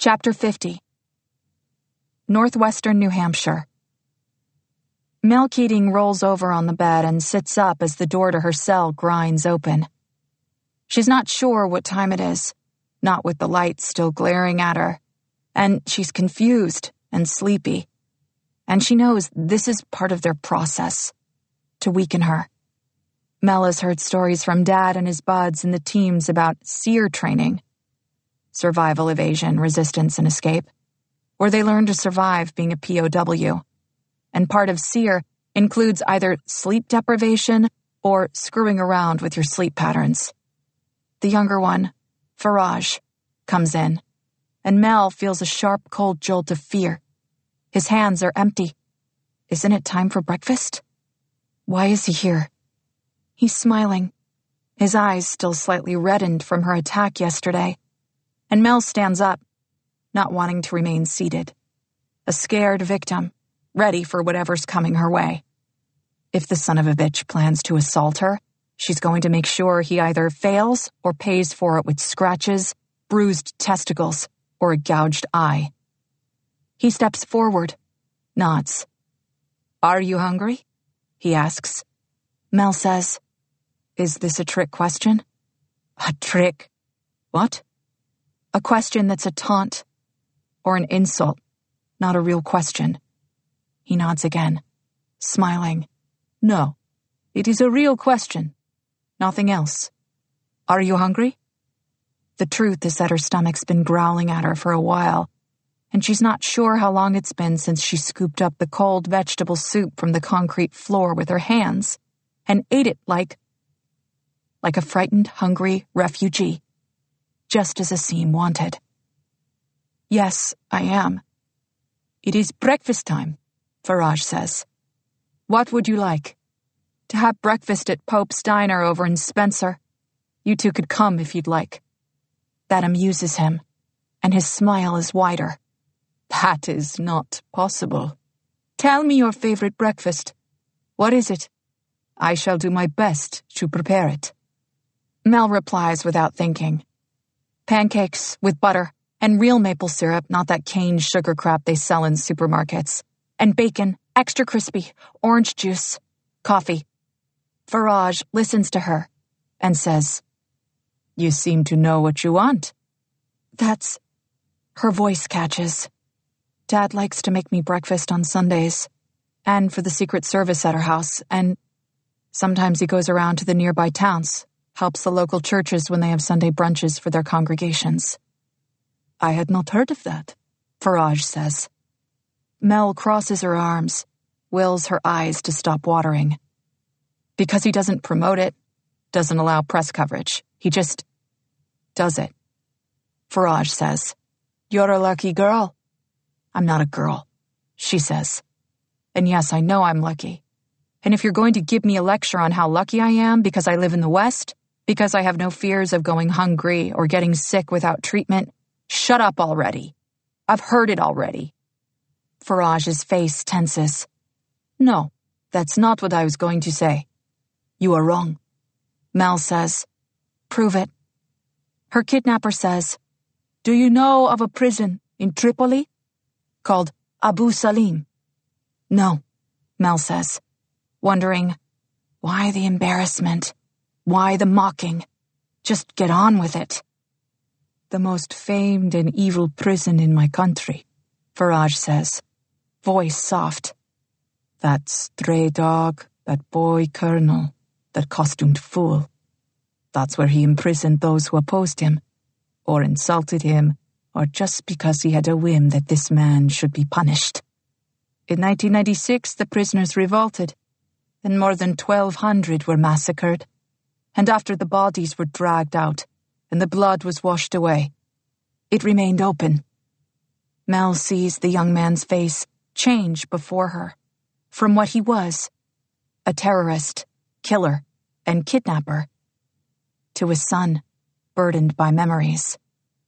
Chapter 50. Northwestern New Hampshire. Mel Keating rolls over on the bed and sits up as the door to her cell grinds open. She's not sure what time it is, not with the lights still glaring at her, and she's confused and sleepy. And she knows this is part of their process, to weaken her. Mel has heard stories from Dad and his buds in the teams about SEER training, survival, evasion, resistance, and escape, where they learn to survive being a POW. And part of SEER includes either sleep deprivation or screwing around with your sleep patterns. The younger one, Faraj, comes in, and Mel feels a sharp, cold jolt of fear. His hands are empty. Isn't it time for breakfast? Why is he here? He's smiling, his eyes still slightly reddened from her attack yesterday. And Mel stands up, not wanting to remain seated. A scared victim, ready for whatever's coming her way. If the son of a bitch plans to assault her, she's going to make sure he either fails or pays for it with scratches, bruised testicles, or a gouged eye. He steps forward, nods. "Are you hungry?" he asks. Mel says, "Is this a trick question?" "A trick? What?" "A question that's a taunt or an insult, not a real question." He nods again, smiling. "No, it is a real question. Nothing else. Are you hungry?" The truth is that her stomach's been growling at her for a while, and she's not sure how long it's been since she scooped up the cold vegetable soup from the concrete floor with her hands and ate it like a frightened, hungry refugee, just as Asim wanted. "Yes, I am." "It is breakfast time," Faraj says. "What would you like?" "To have breakfast at Pope's Diner over in Spencer. You two could come if you'd like." That amuses him, and his smile is wider. "That is not possible. Tell me your favorite breakfast. What is it? I shall do my best to prepare it." Mel replies without thinking. "Pancakes with butter and real maple syrup, not that cane sugar crap they sell in supermarkets. And bacon, extra crispy, orange juice, coffee." Faraj listens to her and says, "You seem to know what you want." "That's..." Her voice catches. "Dad likes to make me breakfast on Sundays, and for the Secret Service at our house, and sometimes he goes around to the nearby towns, helps the local churches when they have Sunday brunches for their congregations." "I had not heard of that," Faraj says. Mel crosses her arms, wills her eyes to stop watering. Because he doesn't promote it, doesn't allow press coverage. He just does it. Faraj says, "You're a lucky girl." "I'm not a girl," she says. "And yes, I know I'm lucky. And if you're going to give me a lecture on how lucky I am because I live in the West, because I have no fears of going hungry or getting sick without treatment, shut up already. I've heard it already." Faraj's face tenses. "No, that's not what I was going to say. You are wrong." Mel says, "Prove it." Her kidnapper says, "Do you know of a prison in Tripoli called Abu Salim?" "No," Mel says, wondering, why the embarrassment? Why the mocking? Just get on with it. "The most famed and evil prison in my country," Faraj says, voice soft. "That stray dog, that boy colonel, that costumed fool. That's where he imprisoned those who opposed him, or insulted him, or just because he had a whim that this man should be punished. In 1996, the prisoners revolted, and more than 1,200 were massacred. And after the bodies were dragged out, and the blood was washed away, it remained open." Mel sees the young man's face change before her, from what he was, a terrorist, killer, and kidnapper, to a son burdened by memories.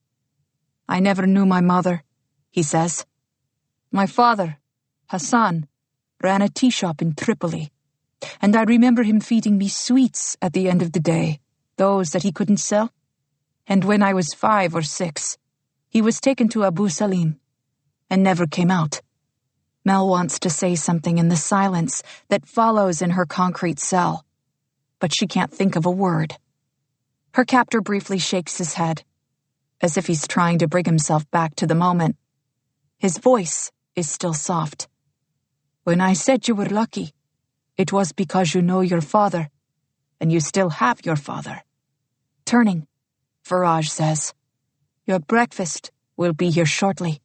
"I never knew my mother," he says. "My father, Hassan, ran a tea shop in Tripoli, and I remember him feeding me sweets at the end of the day, those that he couldn't sell. And when I was 5 or 6, He was taken to Abu Salim and never came out. Mel wants to say something in the silence that follows in her concrete cell, but she can't think of a word. Her captor briefly shakes his head, as if he's trying to bring himself back to the moment. His voice is still soft. When I said you were lucky, it was because you know your father, and you still have your father. Turning, Faraj says, Your breakfast will be here shortly.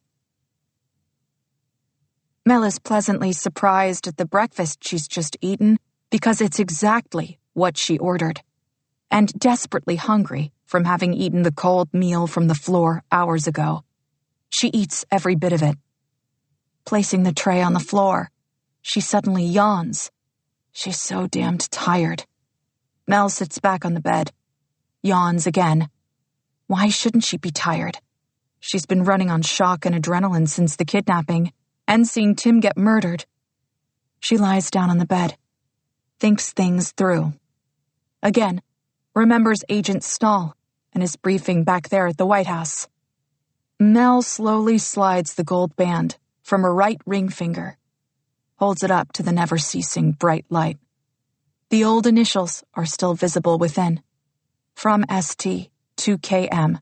Mel is pleasantly surprised at the breakfast she's just eaten because it's exactly what she ordered, and desperately hungry from having eaten the cold meal from the floor hours ago. She eats every bit of it. Placing the tray on the floor, she suddenly yawns. She's so damned tired. Mel sits back on the bed, yawns again. Why shouldn't she be tired? She's been running on shock and adrenaline since the kidnapping, and seeing Tim get murdered. She lies down on the bed, thinks things through. Again, remembers Agent Stahl and his briefing back there at the White House. Mel slowly slides the gold band from her right ring finger, holds it up to the never-ceasing bright light. The old initials are still visible within. From ST to KM,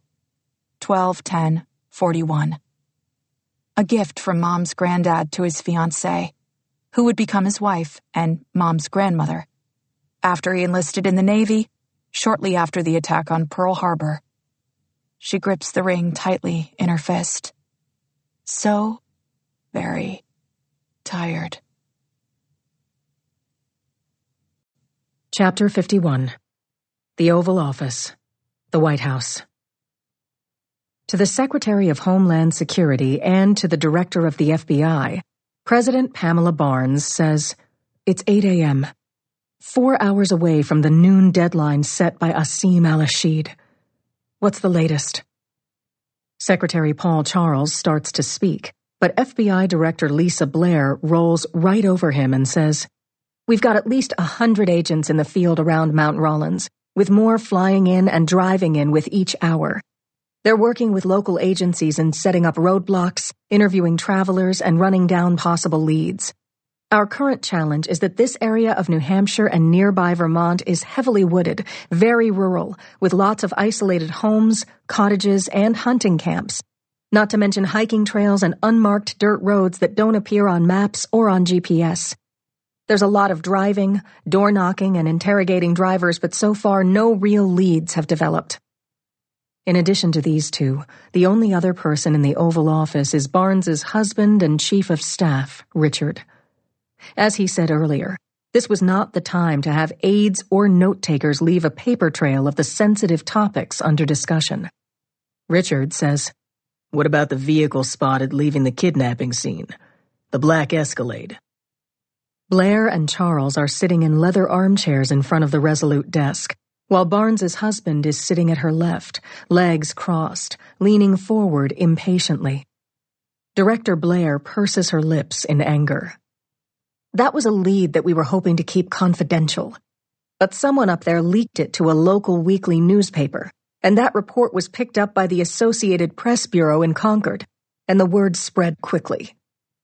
12-10-41. A gift from Mom's granddad to his fiancée, who would become his wife and Mom's grandmother, after he enlisted in the Navy, shortly after the attack on Pearl Harbor. She grips the ring tightly in her fist. So very tired. Chapter 51. The Oval Office. The White House. To the Secretary of Homeland Security and to the Director of the FBI, President Pamela Barnes says, It's 8 a.m., 4 hours away from the noon deadline set by Asim al-Rashid. What's the latest? Secretary Paul Charles starts to speak, but FBI Director Lisa Blair rolls right over him and says, We've got at least 100 agents in the field around Mount Rollins, with more flying in and driving in with each hour. They're working with local agencies and setting up roadblocks, interviewing travelers, and running down possible leads. Our current challenge is that this area of New Hampshire and nearby Vermont is heavily wooded, very rural, with lots of isolated homes, cottages, and hunting camps, not to mention hiking trails and unmarked dirt roads that don't appear on maps or on GPS. There's a lot of driving, door-knocking, and interrogating drivers, but so far no real leads have developed. In addition to these two, the only other person in the Oval Office is Barnes's husband and chief of staff, Richard. As he said earlier, this was not the time to have aides or note-takers leave a paper trail of the sensitive topics under discussion. Richard says, What about the vehicle spotted leaving the kidnapping scene? The black Escalade. Blair and Charles are sitting in leather armchairs in front of the Resolute desk, while Barnes's husband is sitting at her left, legs crossed, leaning forward impatiently. Director Blair purses her lips in anger. That was a lead that we were hoping to keep confidential. But someone up there leaked it to a local weekly newspaper, and that report was picked up by the Associated Press Bureau in Concord, and the word spread quickly.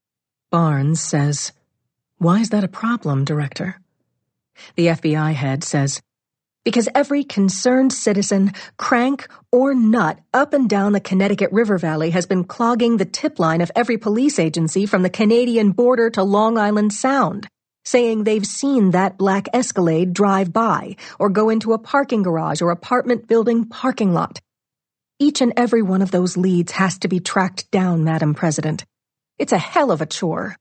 Barnes says, Why is that a problem, Director? The FBI head says, Because every concerned citizen, crank or nut up and down the Connecticut River Valley has been clogging the tip line of every police agency from the Canadian border to Long Island Sound, saying they've seen that black Escalade drive by or go into a parking garage or apartment building parking lot. Each and every one of those leads has to be tracked down, Madam President. It's a hell of a chore.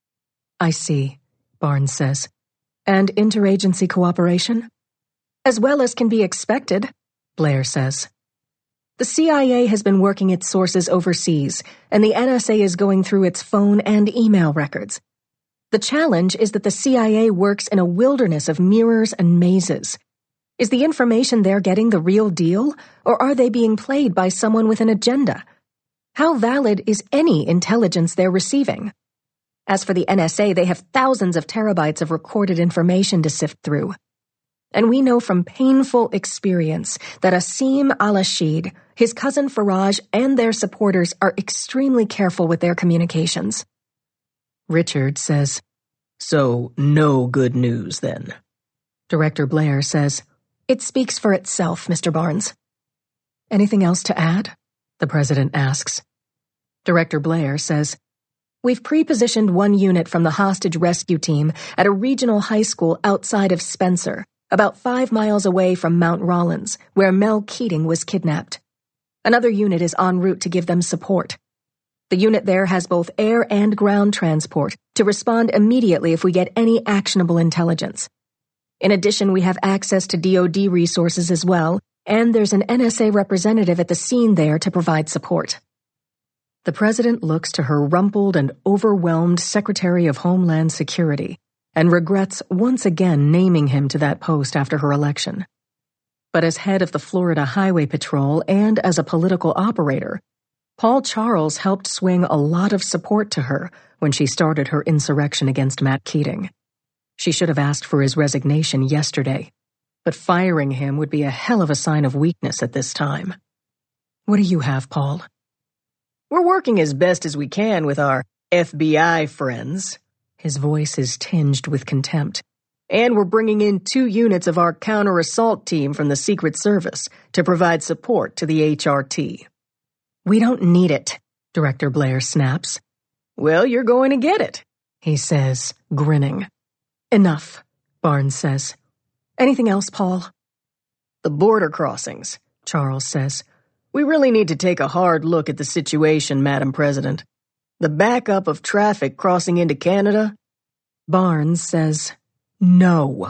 I see, Barnes says. And interagency cooperation? As well as can be expected, Blair says. The CIA has been working its sources overseas, and the NSA is going through its phone and email records. The challenge is that the CIA works in a wilderness of mirrors and mazes. Is the information they're getting the real deal, or are they being played by someone with an agenda? How valid is any intelligence they're receiving? As for the NSA, they have thousands of terabytes of recorded information to sift through. And we know from painful experience that Asim al-Ashid, his cousin Faraj, and their supporters are extremely careful with their communications. Richard says, "So, no good news, then." Director Blair says, "It speaks for itself, Mr. Barnes." "Anything else to add?" the president asks. Director Blair says, "We've pre-positioned one unit from the hostage rescue team at a regional high school outside of Spencer, about 5 miles away from Mount Rollins, where Mel Keating was kidnapped. Another unit is en route to give them support. The unit there has both air and ground transport to respond immediately if we get any actionable intelligence. In addition, we have access to DoD resources as well, and there's an NSA representative at the scene there to provide support." The president looks to her rumpled and overwhelmed Secretary of Homeland Security and regrets once again naming him to that post after her election. But as head of the Florida Highway Patrol and as a political operator, Paul Charles helped swing a lot of support to her when she started her insurrection against Matt Keating. She should have asked for his resignation yesterday, but firing him would be a hell of a sign of weakness at this time. "What do you have, Paul?" "We're working as best as we can with our FBI friends." His voice is tinged with contempt. "And we're bringing in 2 units of our counter-assault team from the Secret Service to provide support to the HRT. "We don't need it," Director Blair snaps. "Well, you're going to get it," he says, grinning. "Enough," Barnes says. "Anything else, Paul?" "The border crossings," Charles says. "We really need to take a hard look at the situation, Madam President. The backup of traffic crossing into Canada." Barnes says, "No."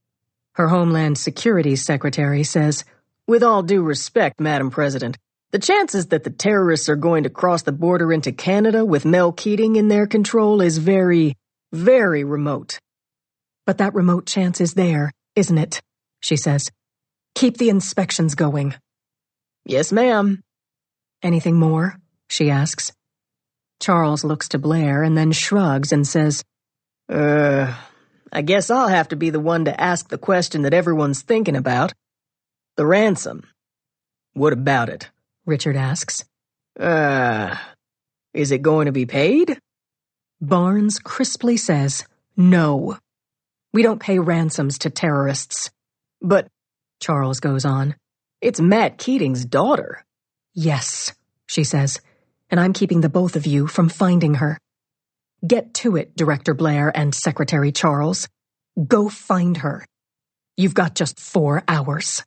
Her Homeland Security Secretary says, "With all due respect, Madam President, the chances that the terrorists are going to cross the border into Canada with Mel Keating in their control is very, very remote." "But that remote chance is there, isn't it?" she says. "Keep the inspections going." "Yes, ma'am." "Anything more?" she asks. Charles looks to Blair and then shrugs and says, I guess I'll have to be the one to ask the question that everyone's thinking about. The ransom. What about it?" Richard asks. Is it going to be paid?" Barnes crisply says, "No. We don't pay ransoms to terrorists." "But," Charles goes on, "it's Matt Keating's daughter." "Yes," she says, "and I'm keeping the both of you from finding her. Get to it, Director Blair and Secretary Charles. Go find her. You've got just 4 hours."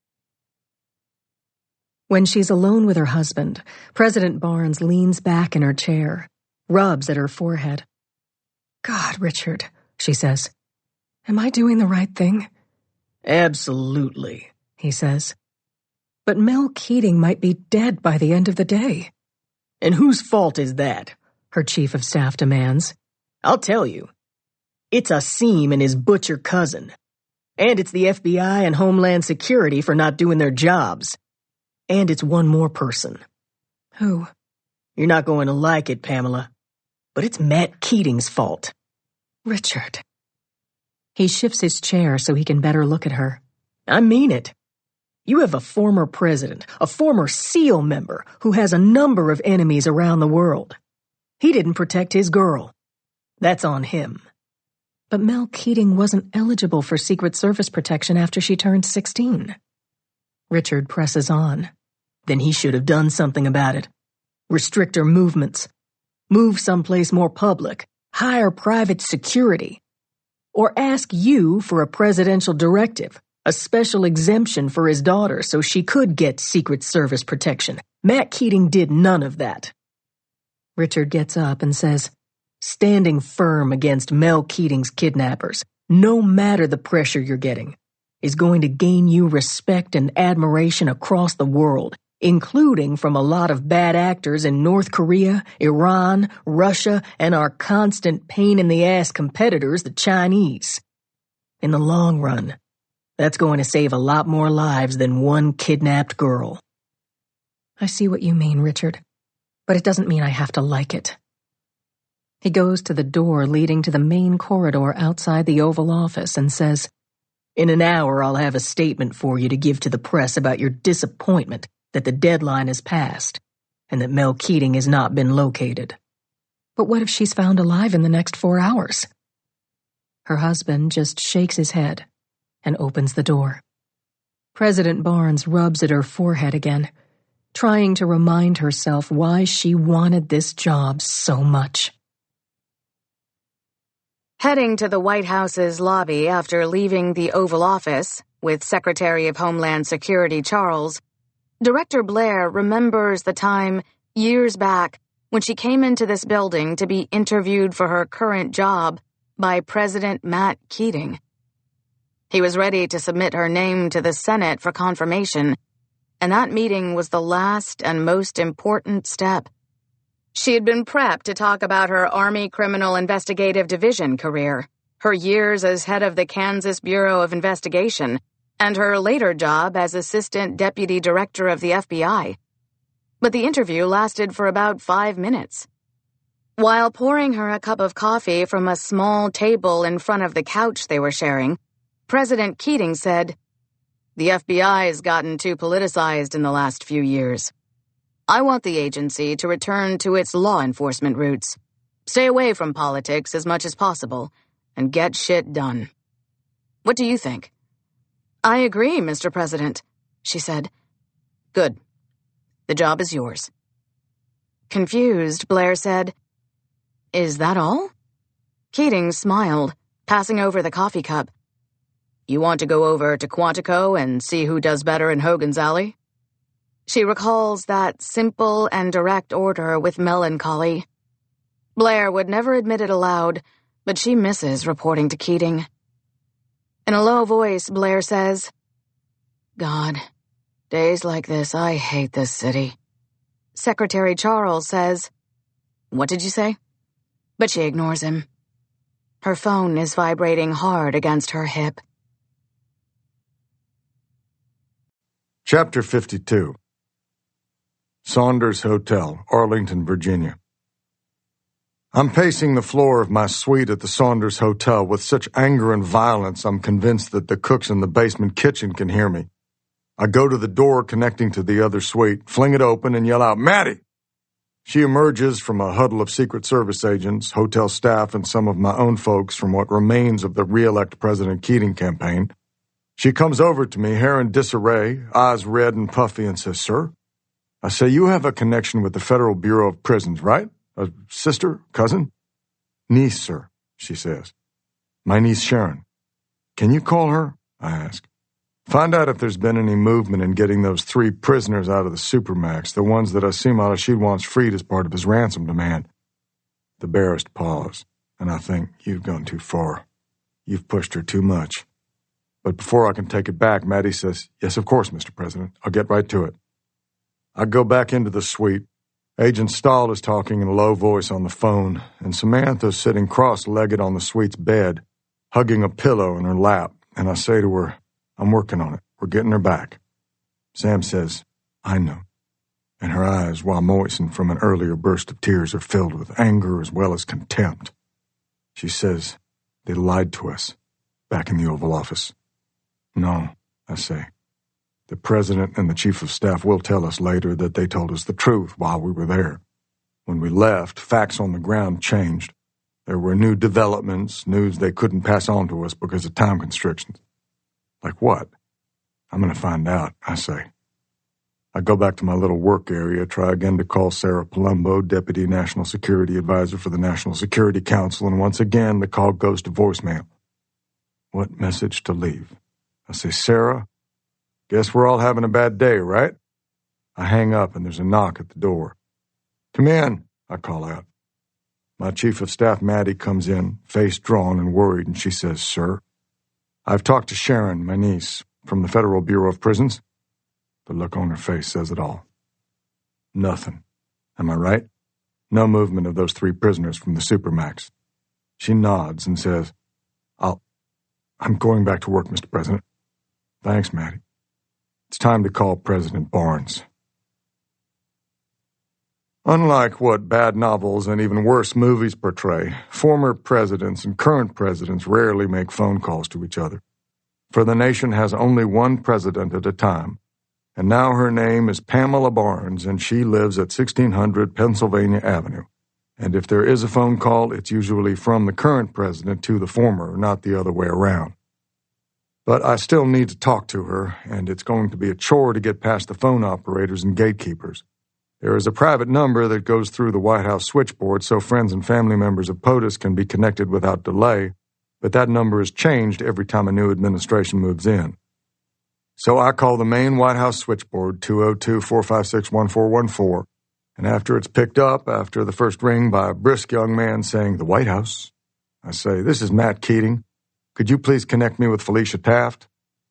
When she's alone with her husband, President Barnes leans back in her chair, rubs at her forehead. "God, Richard," she says, "am I doing the right thing?" "Absolutely," he says. "But Mel Keating might be dead by the end of the day." "And whose fault is that?" her chief of staff demands. "I'll tell you. It's Asim and his butcher cousin. And it's the FBI and Homeland Security for not doing their jobs. And it's one more person." "Who?" "You're not going to like it, Pamela. But it's Matt Keating's fault." "Richard." He shifts his chair so he can better look at her. "I mean it. You have a former president, a former SEAL member, who has a number of enemies around the world. He didn't protect his girl. That's on him." "But Mel Keating wasn't eligible for Secret Service protection after she turned 16. Richard presses on. "Then he should have done something about it. Restrict her movements. Move someplace more public. Hire private security. Or ask you for a presidential directive, a special exemption for his daughter so she could get Secret Service protection. Matt Keating did none of that." Richard gets up and says, "Standing firm against Mel Keating's kidnappers, no matter the pressure you're getting, is going to gain you respect and admiration across the world, including from a lot of bad actors in North Korea, Iran, Russia, and our constant pain-in-the-ass competitors, the Chinese. In the long run, that's going to save a lot more lives than one kidnapped girl." "I see what you mean, Richard, but it doesn't mean I have to like it." He goes to the door leading to the main corridor outside the Oval Office and says, In an hour, I'll have a statement for you to give to the press about your disappointment that the deadline has passed and that Mel Keating has not been located. But what if she's found alive in the next 4 hours? Her husband just shakes his head and opens the door. President Barnes rubs at her forehead again, trying to remind herself why she wanted this job so much. Heading to the White House's lobby after leaving the Oval Office with Secretary of Homeland Security Charles, Director Blair remembers the time years back when she came into this building to be interviewed for her current job by President Matt Keating. He was ready to submit her name to the Senate for confirmation, and that meeting was the last and most important step. She had been prepped to talk about her Army Criminal Investigative Division career, her years as head of the Kansas Bureau of Investigation, and her later job as Assistant Deputy Director of the FBI. But the interview lasted for about 5 minutes. While pouring her a cup of coffee from a small table in front of the couch they were sharing, President Keating said, "The FBI has gotten too politicized in the last few years. I want the agency to return to its law enforcement roots, stay away from politics as much as possible, and get shit done. What do you think?" "I agree, Mr. President," she said. "Good. The job is yours." Confused, Blair said, "Is that all?" Keating smiled, passing over the coffee cup. "You want to go over to Quantico and see who does better in Hogan's Alley?" She recalls that simple and direct order with melancholy. Blair would never admit it aloud, but she misses reporting to Keating. In a low voice, Blair says, "God, days like this, I hate this city." Secretary Charles says, "What did you say?" But she ignores him. Her phone is vibrating hard against her hip. Chapter 52. Saunders Hotel, Arlington, Virginia. I'm pacing the floor of my suite at the Saunders Hotel with such anger and violence I'm convinced that the cooks in the basement kitchen can hear me. I go to the door connecting to the other suite, fling it open, and yell out, "Maddie!" She emerges from a huddle of Secret Service agents, hotel staff, and some of my own folks from what remains of the re-elect President Keating campaign. She comes over to me, hair in disarray, eyes red and puffy, and says, "Sir?" I say, "You have a connection with the Federal Bureau of Prisons, right? A sister? Cousin?" "Niece, sir," she says. "My niece Sharon." "Can you call her?" I ask. "Find out if there's been any movement in getting those 3 prisoners out of the Supermax, the ones that Asim al-Rashid wants freed as part of his ransom demand." The barrister paused, and I think, "You've gone too far. You've pushed her too much." But before I can take it back, Maddie says, "Yes, of course, Mr. President. I'll get right to it." I go back into the suite. Agent Stahl is talking in a low voice on the phone, and Samantha's sitting cross-legged on the suite's bed, hugging a pillow in her lap, and I say to her, "I'm working on it. We're getting her back." Sam says, "I know," and her eyes, while moistened from an earlier burst of tears, are filled with anger as well as contempt. She says, "They lied to us back in the Oval Office." "No," I say. "The President and the Chief of Staff will tell us later that they told us the truth while we were there. When we left, facts on the ground changed. There were new developments, news they couldn't pass on to us because of time constrictions." "Like what?" "I'm going to find out," I say. I go back to my little work area, try again to call Sarah Palumbo, Deputy National Security Advisor for the National Security Council, and once again the call goes to voicemail. What message to leave? I say, "Sarah, guess we're all having a bad day, right?" I hang up and there's a knock at the door. "Come in," I call out. My Chief of Staff, Maddie, comes in, face drawn and worried, and she says, "Sir, I've talked to Sharon, my niece, from the Federal Bureau of Prisons." The look on her face says it all. Nothing. Am I right? No movement of those 3 prisoners from the Supermax. She nods and says, I'm going back to work, Mr. President." "Thanks, Maddie. It's time to call President Barnes." Unlike what bad novels and even worse movies portray, former presidents and current presidents rarely make phone calls to each other. For the nation has only one president at a time, and now her name is Pamela Barnes, and she lives at 1600 Pennsylvania Avenue. And if there is a phone call, it's usually from the current president to the former, not the other way around. But I still need to talk to her, and it's going to be a chore to get past the phone operators and gatekeepers. There is a private number that goes through the White House switchboard so friends and family members of POTUS can be connected without delay, but that number is changed every time a new administration moves in. So I call the main White House switchboard, 202-456-1414, and after it's picked up, after the first ring by a brisk young man saying, "The White House," I say, "This is Matt Keating. Could you please connect me with Felicia Taft?"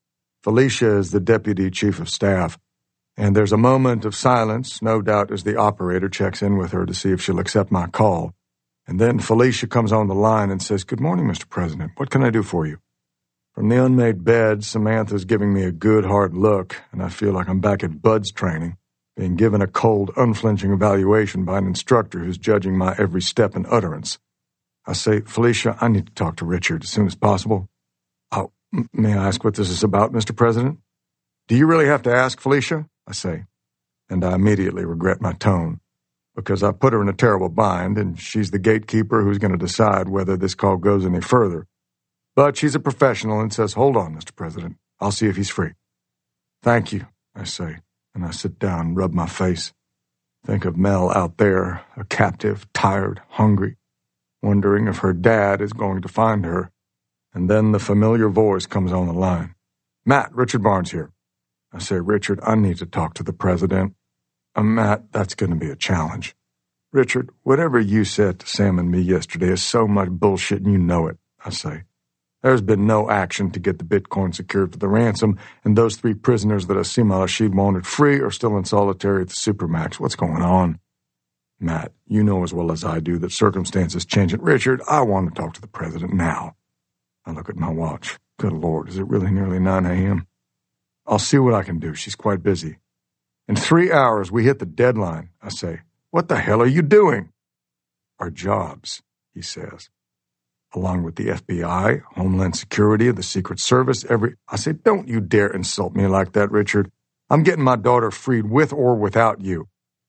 Felicia is the Deputy Chief of Staff, and there's a moment of silence, no doubt as the operator checks in with her to see if she'll accept my call. And then Felicia comes on the line and says, "Good morning, Mr. President. What can I do for you?" From the unmade bed, Samantha's giving me a good, hard look, and I feel like I'm back at Bud's training, being given a cold, unflinching evaluation by an instructor who's judging my every step and utterance. I say, "Felicia, I need to talk to Richard as soon as possible." "Oh, may I ask what this is about, Mr. President?" "Do you really have to ask, Felicia?" I say, and I immediately regret my tone, because I put her in a terrible bind, and she's the gatekeeper who's going to decide whether this call goes any further. But she's a professional and says, "Hold on, Mr. President. I'll see if he's free." "Thank you," I say, and I sit down and rub my face. Think of Mel out there, a captive, tired, hungry, wondering if her dad is going to find her. And then the familiar voice comes on the line. "Matt, Richard Barnes here." I say, "Richard, I need to talk to the president." "Matt, that's going to be a challenge." "Richard, whatever you said to Sam and me yesterday is so much bullshit and you know it," I say. "There's been no action to get the Bitcoin secured for the ransom, and those 3 prisoners that Asim al-Rashid wanted free are still in solitary at the Supermax. What's going on?" "Matt, you know as well as I do that circumstances change it." "Richard, I want to talk to the president now." I look at my watch. Good Lord, is it really nearly 9 a.m.? "I'll see what I can do. She's quite busy." "In 3 hours, we hit the deadline," I say. "What the hell are you doing?" "Our jobs," he says. "Along with the FBI, Homeland Security, the Secret Service, I say, "Don't you dare insult me like that, Richard. I'm getting my daughter freed with or without you."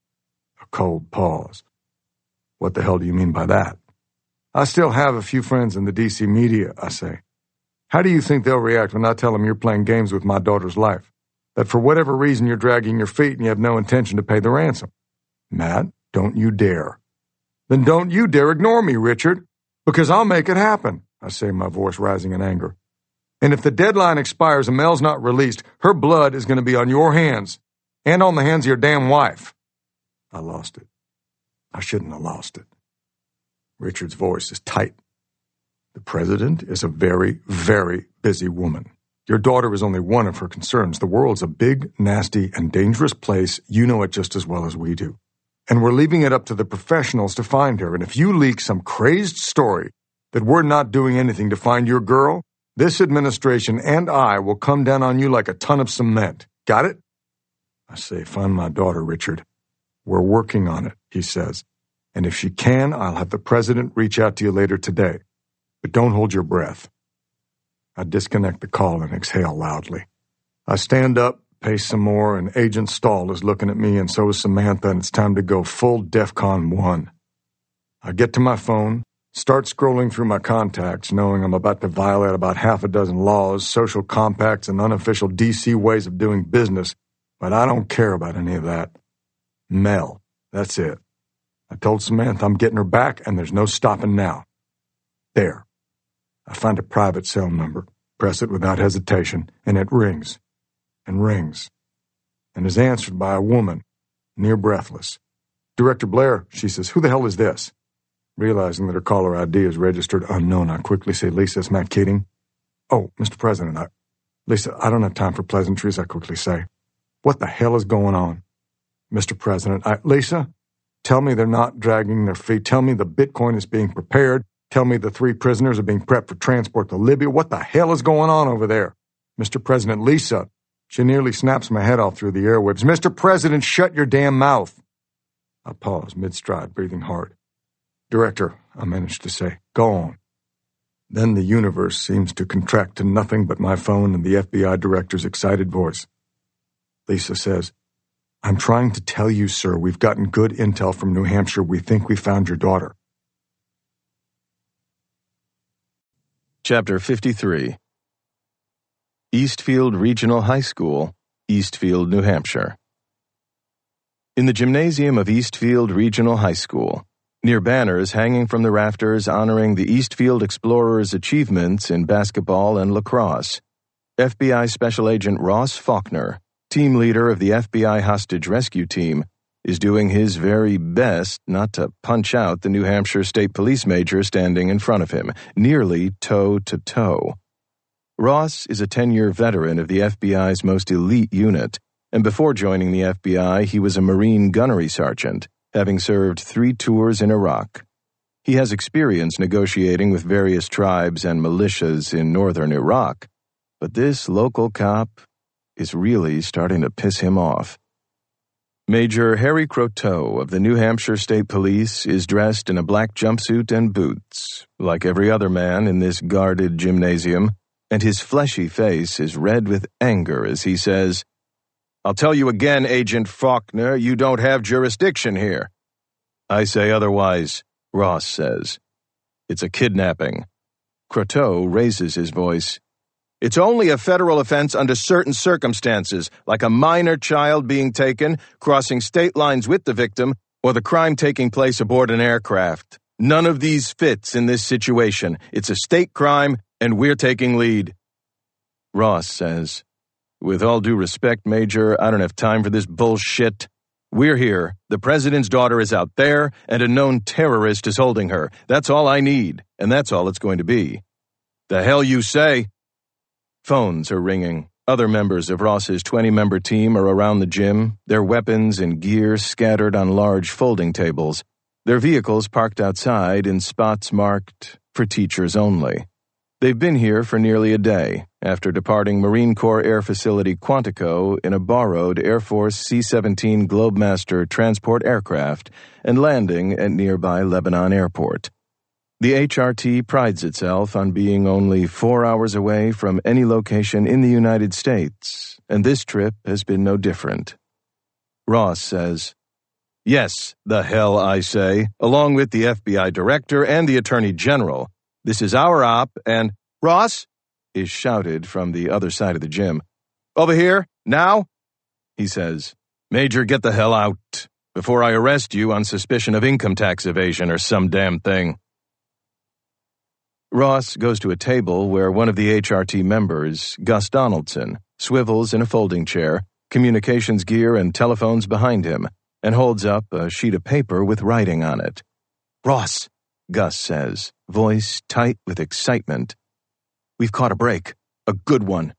A cold pause. "What the hell do you mean by that?" "I still have a few friends in the D.C. media," I say. "How do you think they'll react when I tell them you're playing games with my daughter's life? That for whatever reason you're dragging your feet and you have no intention to pay the ransom?" "Matt, don't you dare." "Then don't you dare ignore me, Richard, because I'll make it happen," I say, my voice rising in anger. "And if the deadline expires and Mel's not released, her blood is going to be on your hands and on the hands of your damn wife." I lost it. I shouldn't have lost it. Richard's voice is tight. "The president is a very, very busy woman. Your daughter is only one of her concerns. The world's a big, nasty, and dangerous place. You know it just as well as we do. And we're leaving it up to the professionals to find her. And if you leak some crazed story that we're not doing anything to find your girl, this administration and I will come down on you like a ton of cement. Got it?" I say, "Find my daughter, Richard." "We're working on it," he says. "And if she can, I'll have the president reach out to you later today. But don't hold your breath." I disconnect the call and exhale loudly. I stand up, pace some more, and Agent Stahl is looking at me, and so is Samantha, and it's time to go full DEFCON 1. I get to my phone, start scrolling through my contacts, knowing I'm about to violate about 6 laws, social compacts, and unofficial D.C. ways of doing business, but I don't care about any of that. Mel, that's it. I told Samantha I'm getting her back, and there's no stopping now. There. I find a private cell number, press it without hesitation, and it rings, and rings, and is answered by a woman, near breathless. "Director Blair," she says. "Who the hell is this?" Realizing that her caller ID is registered unknown, I quickly say, "Lisa, it's Matt Keating." "Oh, Mr. President, Lisa, I don't have time for pleasantries," I quickly say. "What the hell is going on?" "Mr. President, Lisa, tell me they're not dragging their feet. Tell me the Bitcoin is being prepared. Tell me the 3 prisoners are being prepped for transport to Libya. What the hell is going on over there? Mr. President, Lisa." She nearly snaps my head off through the airwaves. "Mr. President, shut your damn mouth." I pause mid-stride, breathing hard. "Director," I managed to say, "go on." Then the universe seems to contract to nothing but my phone and the FBI director's excited voice. Lisa says, "I'm trying to tell you, sir, we've gotten good intel from New Hampshire. We think we found your daughter." Chapter 53. Eastfield Regional High School, Eastfield, New Hampshire. In the gymnasium of Eastfield Regional High School, near banners hanging from the rafters honoring the Eastfield Explorers' achievements in basketball and lacrosse, FBI Special Agent Ross Faulkner, team leader of the FBI Hostage Rescue Team, is doing his very best not to punch out the New Hampshire State Police major standing in front of him, nearly toe-to-toe. Ross is a 10-year veteran of the FBI's most elite unit, and before joining the FBI, he was a Marine gunnery sergeant, having served 3 tours in Iraq. He has experience negotiating with various tribes and militias in northern Iraq, but this local cop is really starting to piss him off. Major Harry Croteau of the New Hampshire State Police is dressed in a black jumpsuit and boots, like every other man in this guarded gymnasium, and his fleshy face is red with anger as he says, "I'll tell you again, Agent Faulkner, you don't have jurisdiction here." "I say otherwise," Ross says. "It's a kidnapping." Croteau raises his voice. "It's only a federal offense under certain circumstances, like a minor child being taken, crossing state lines with the victim, or the crime taking place aboard an aircraft. None of these fits in this situation. It's a state crime, and we're taking lead." Ross says, "With all due respect, Major, I don't have time for this bullshit. We're here. The president's daughter is out there, and a known terrorist is holding her. That's all I need, and that's all it's going to be." "The hell you say?" Phones are ringing. Other members of Ross's 20-member team are around the gym, their weapons and gear scattered on large folding tables, their vehicles parked outside in spots marked for teachers only. They've been here for nearly a day, after departing Marine Corps Air Facility Quantico in a borrowed Air Force C-17 Globemaster transport aircraft and landing at nearby Lebanon Airport. The HRT prides itself on being only 4 hours away from any location in the United States, and this trip has been no different. Ross says, "Yes, the hell I say, along with the FBI director and the Attorney General. This is our op, and—" "Ross!" is shouted from the other side of the gym. "Over here, now!" he says. "Major, get the hell out, before I arrest you on suspicion of income tax evasion or some damn thing." Ross goes to a table where one of the HRT members, Gus Donaldson, swivels in a folding chair, communications gear and telephones behind him, and holds up a sheet of paper with writing on it. "Ross," Gus says, voice tight with excitement, "we've caught a break. A good one."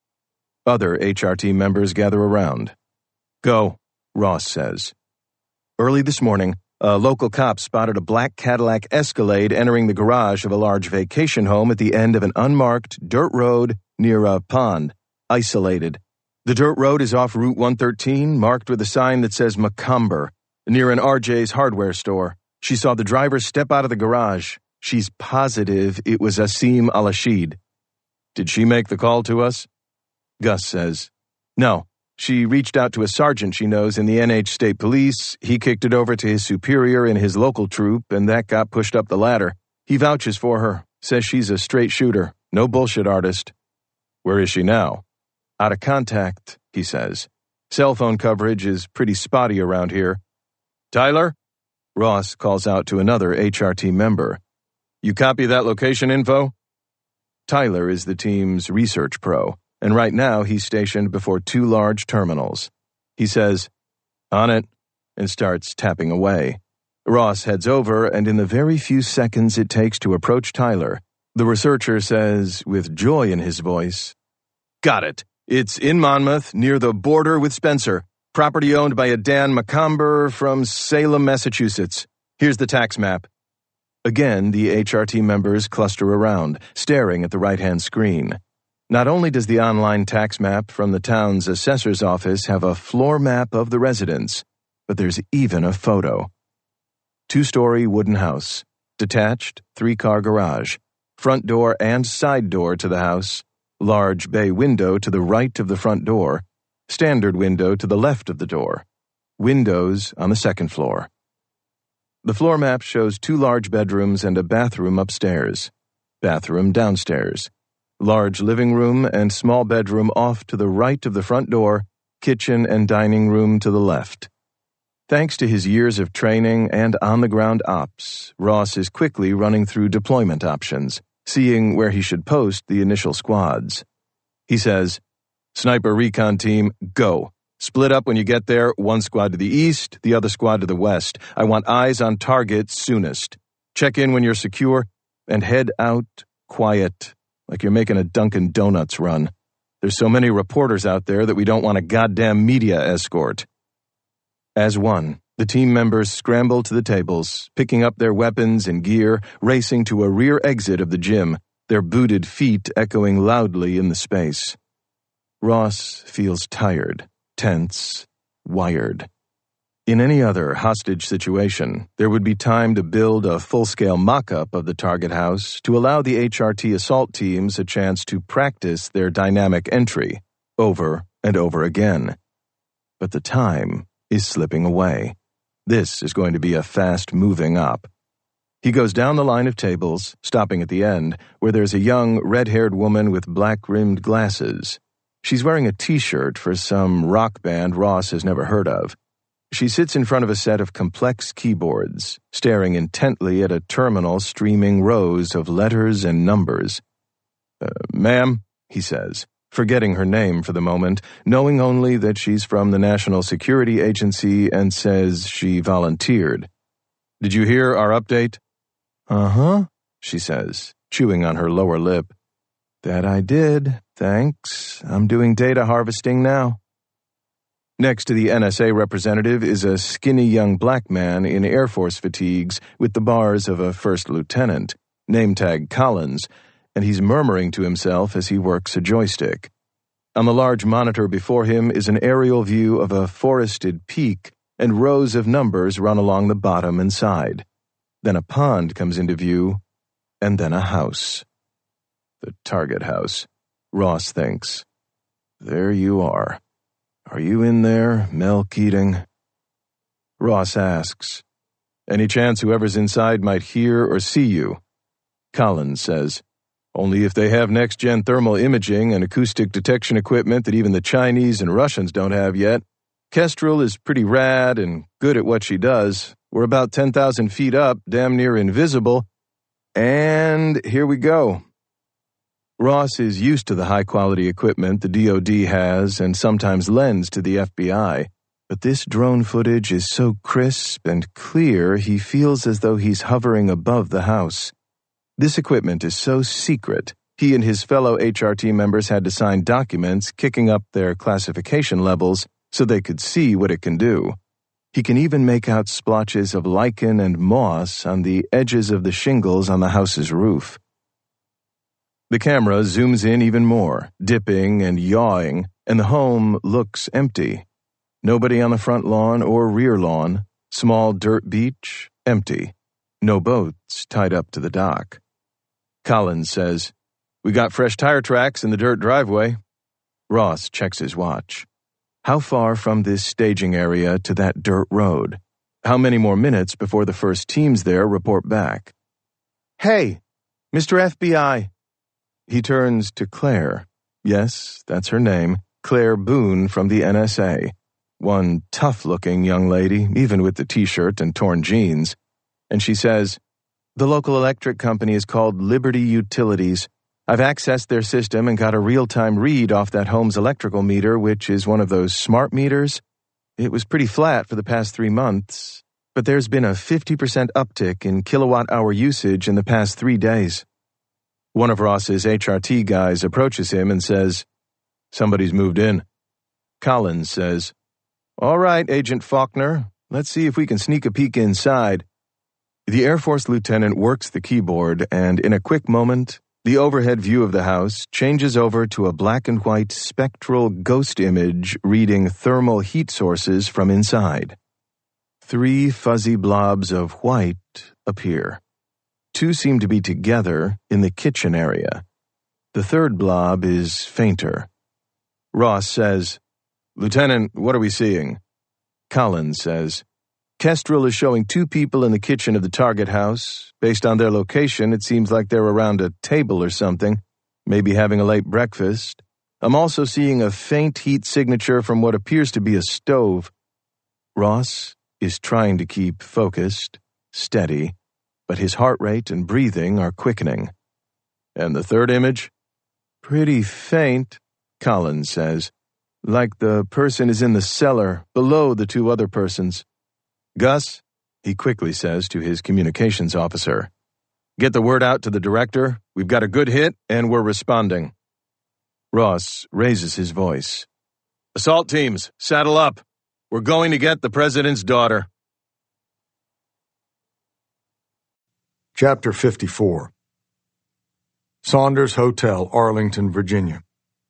Other HRT members gather around. "Go," Ross says. Early this morning, a local cop spotted a black Cadillac Escalade entering the garage of a large vacation home at the end of an unmarked dirt road near a pond, isolated. The dirt road is off Route 113, marked with a sign that says Macomber, near an RJ's hardware store. She saw the driver step out of the garage. She's positive it was Asim Al-Ashid. "Did she make the call to us?" Gus says, "No. She reached out to a sergeant she knows in the NH State Police. He kicked it over to his superior in his local troop, and that got pushed up the ladder. He vouches for her, says she's a straight shooter, no bullshit artist." "Where is she now?" "Out of contact," he says. "Cell phone coverage is pretty spotty around here." "Tyler?" Ross calls out to another HRT member. "You copy that location info?" Tyler is the team's research pro, and right now he's stationed before 2 large terminals. He says, "On it," and starts tapping away. Ross heads over, and in the very few seconds it takes to approach Tyler, the researcher says, with joy in his voice, "Got it. It's in Monmouth, near the border with Spencer. Property owned by a Dan Macomber from Salem, Massachusetts. Here's the tax map." Again, the HRT members cluster around, staring at the right-hand screen. Not only does the online tax map from the town's assessor's office have a floor map of the residence, but there's even a photo. 2-story wooden house, detached 3-car garage, front door and side door to the house, large bay window to the right of the front door, standard window to the left of the door, windows on the second floor. The floor map shows 2 large bedrooms and a bathroom upstairs, bathroom downstairs, large living room and small bedroom off to the right of the front door, kitchen and dining room to the left. Thanks to his years of training and on-the-ground ops, Ross is quickly running through deployment options, seeing where he should post the initial squads. He says, "Sniper recon team, go. Split up when you get there, 1 squad to the east, the other squad to the west. I want eyes on target soonest. Check in when you're secure, and head out quiet, like you're making a Dunkin' Donuts run. There's so many reporters out there that we don't want a goddamn media escort." As one, the team members scramble to the tables, picking up their weapons and gear, racing to a rear exit of the gym, their booted feet echoing loudly in the space. Ross feels tired, tense, wired. In any other hostage situation, there would be time to build a full-scale mock-up of the target house to allow the HRT assault teams a chance to practice their dynamic entry over and over again. But the time is slipping away. This is going to be a fast-moving op. He goes down the line of tables, stopping at the end, where there's a young, red-haired woman with black-rimmed glasses. She's wearing a T-shirt for some rock band Ross has never heard of. She sits in front of a set of complex keyboards, staring intently at a terminal streaming rows of letters and numbers. "Ma'am," he says, forgetting her name for the moment, knowing only that she's from the National Security Agency and says she volunteered. "Did you hear our update?" "Uh-huh," she says, chewing on her lower lip. "That I did, thanks. I'm doing data harvesting now." Next to the NSA representative is a skinny young black man in Air Force fatigues with the bars of a first lieutenant, name tag Collins, and he's murmuring to himself as he works a joystick. On the large monitor before him is an aerial view of a forested peak, and rows of numbers run along the bottom and side. Then a pond comes into view, and then a house. The target house, Ross thinks. There you are. Are you in there, Mel Keating? Ross asks, "Any chance whoever's inside might hear or see you?" Collins says, "Only if they have next-gen thermal imaging and acoustic detection equipment that even the Chinese and Russians don't have yet. Kestrel is pretty rad and good at what she does. We're about 10,000 feet up, damn near invisible. And here we go." Ross is used to the high-quality equipment the DoD has and sometimes lends to the FBI, but this drone footage is so crisp and clear he feels as though he's hovering above the house. This equipment is so secret, he and his fellow HRT members had to sign documents kicking up their classification levels so they could see what it can do. He can even make out splotches of lichen and moss on the edges of the shingles on the house's roof. The camera zooms in even more, dipping and yawing, and the home looks empty. Nobody on the front lawn or rear lawn, small dirt beach, empty. No boats tied up to the dock. Collins says, "We got fresh tire tracks in the dirt driveway." Ross checks his watch. How far from this staging area to that dirt road? How many more minutes before the first teams there report back? "Hey, Mr. FBI." He turns to Claire. Yes, that's her name, Claire Boone from the NSA. One tough-looking young lady, even with the T-shirt and torn jeans. And she says, "The local electric company is called Liberty Utilities. I've accessed their system and got a real-time read off that home's electrical meter, which is one of those smart meters. It was pretty flat for the past 3 months, but there's been a 50% uptick in kilowatt-hour usage in the past 3 days. One of Ross's HRT guys approaches him and says, "Somebody's moved in." Collins says, "All right, Agent Faulkner, let's see if we can sneak a peek inside." The Air Force lieutenant works the keyboard, and in a quick moment, the overhead view of the house changes over to a black and white spectral ghost image reading thermal heat sources from inside. 3 fuzzy blobs of white appear. two seem to be together in the kitchen area. The third blob is fainter. Ross says, "Lieutenant, what are we seeing?" Collins says, "Kestrel is showing two people in the kitchen of the target house. Based on their location, it seems like they're around a table or something, maybe having a late breakfast. I'm also seeing a faint heat signature from what appears to be a stove." Ross is trying to keep focused, steady, but his heart rate and breathing are quickening. "And the third image?" "Pretty faint," Collins says, "like the person is in the cellar, below the two other persons." "Gus," he quickly says to his communications officer, "get the word out to the director. We've got a good hit, and we're responding." Ross raises his voice. "Assault teams, saddle up. We're going to get the president's daughter." Chapter 54. Saunders Hotel, Arlington, Virginia.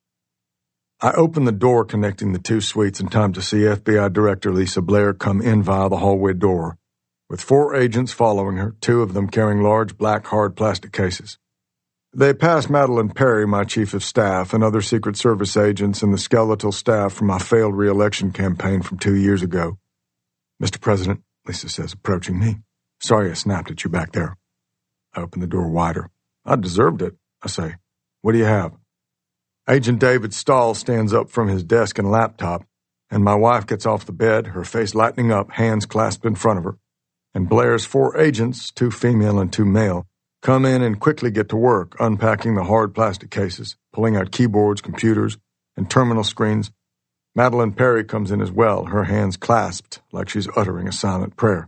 I open the door connecting the two suites in time to see FBI Director Lisa Blair come in via the hallway door, with 4 agents following her, 2 of them carrying large black hard plastic cases. They pass Madeleine Perry, my chief of staff, and other Secret Service agents and the skeletal staff from my failed re-election campaign from 2 years ago. "Mr. President," Lisa says, approaching me. "Sorry I snapped at you back there." I open the door wider. "I deserved it," I say. "What do you have?" Agent David Stahl stands up from his desk and laptop, and my wife gets off the bed, her face lightening up, hands clasped in front of her. And Blair's 4 agents, 2 female and 2 male, come in and quickly get to work, unpacking the hard plastic cases, pulling out keyboards, computers, and terminal screens. Madeleine Perry comes in as well, her hands clasped like she's uttering a silent prayer.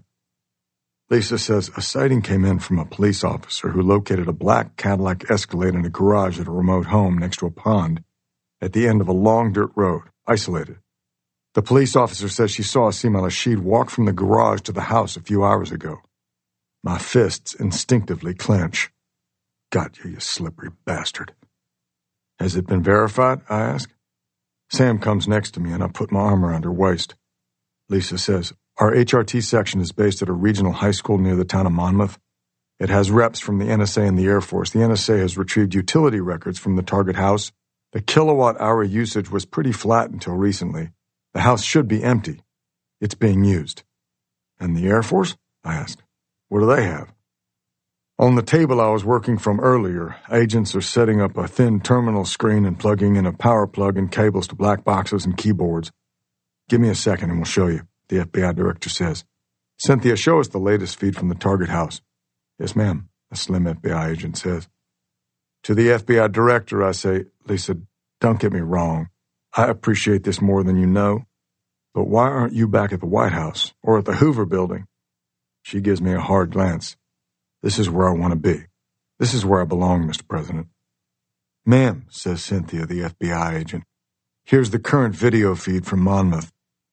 Lisa says a sighting came in from a police officer who located a black Cadillac Escalade in a garage at a remote home next to a pond at the end of a long dirt road, isolated. The police officer says she saw Asim al-Rashid walk from the garage to the house a few hours ago. My fists instinctively clench. "Got you, you slippery bastard." "Has it been verified?" I ask. Sam comes next to me and I put my arm around her waist. Lisa says, "Our HRT section is based at a regional high school near the town of Monmouth. It has reps from the NSA and the Air Force. The NSA has retrieved utility records from the target house. The kilowatt-hour usage was pretty flat until recently. The house should be empty. It's being used." "And the Air Force?" I asked. "What do they have?" "On the table I was working from earlier, agents are setting up a thin terminal screen and plugging in a power plug and cables to black boxes and keyboards. Give me a second and we'll show you," the FBI director says. "Cynthia, show us the latest feed from the target house." "Yes, ma'am," a slim FBI agent says. To the FBI director, I say, "Lisa, don't get me wrong. I appreciate this more than you know. But why aren't you back at the White House or at the Hoover Building?" She gives me a hard glance. "This is where I want to be. This is where I belong, Mr. President." "Ma'am," says Cynthia, the FBI agent, "here's the current video feed from Monmouth."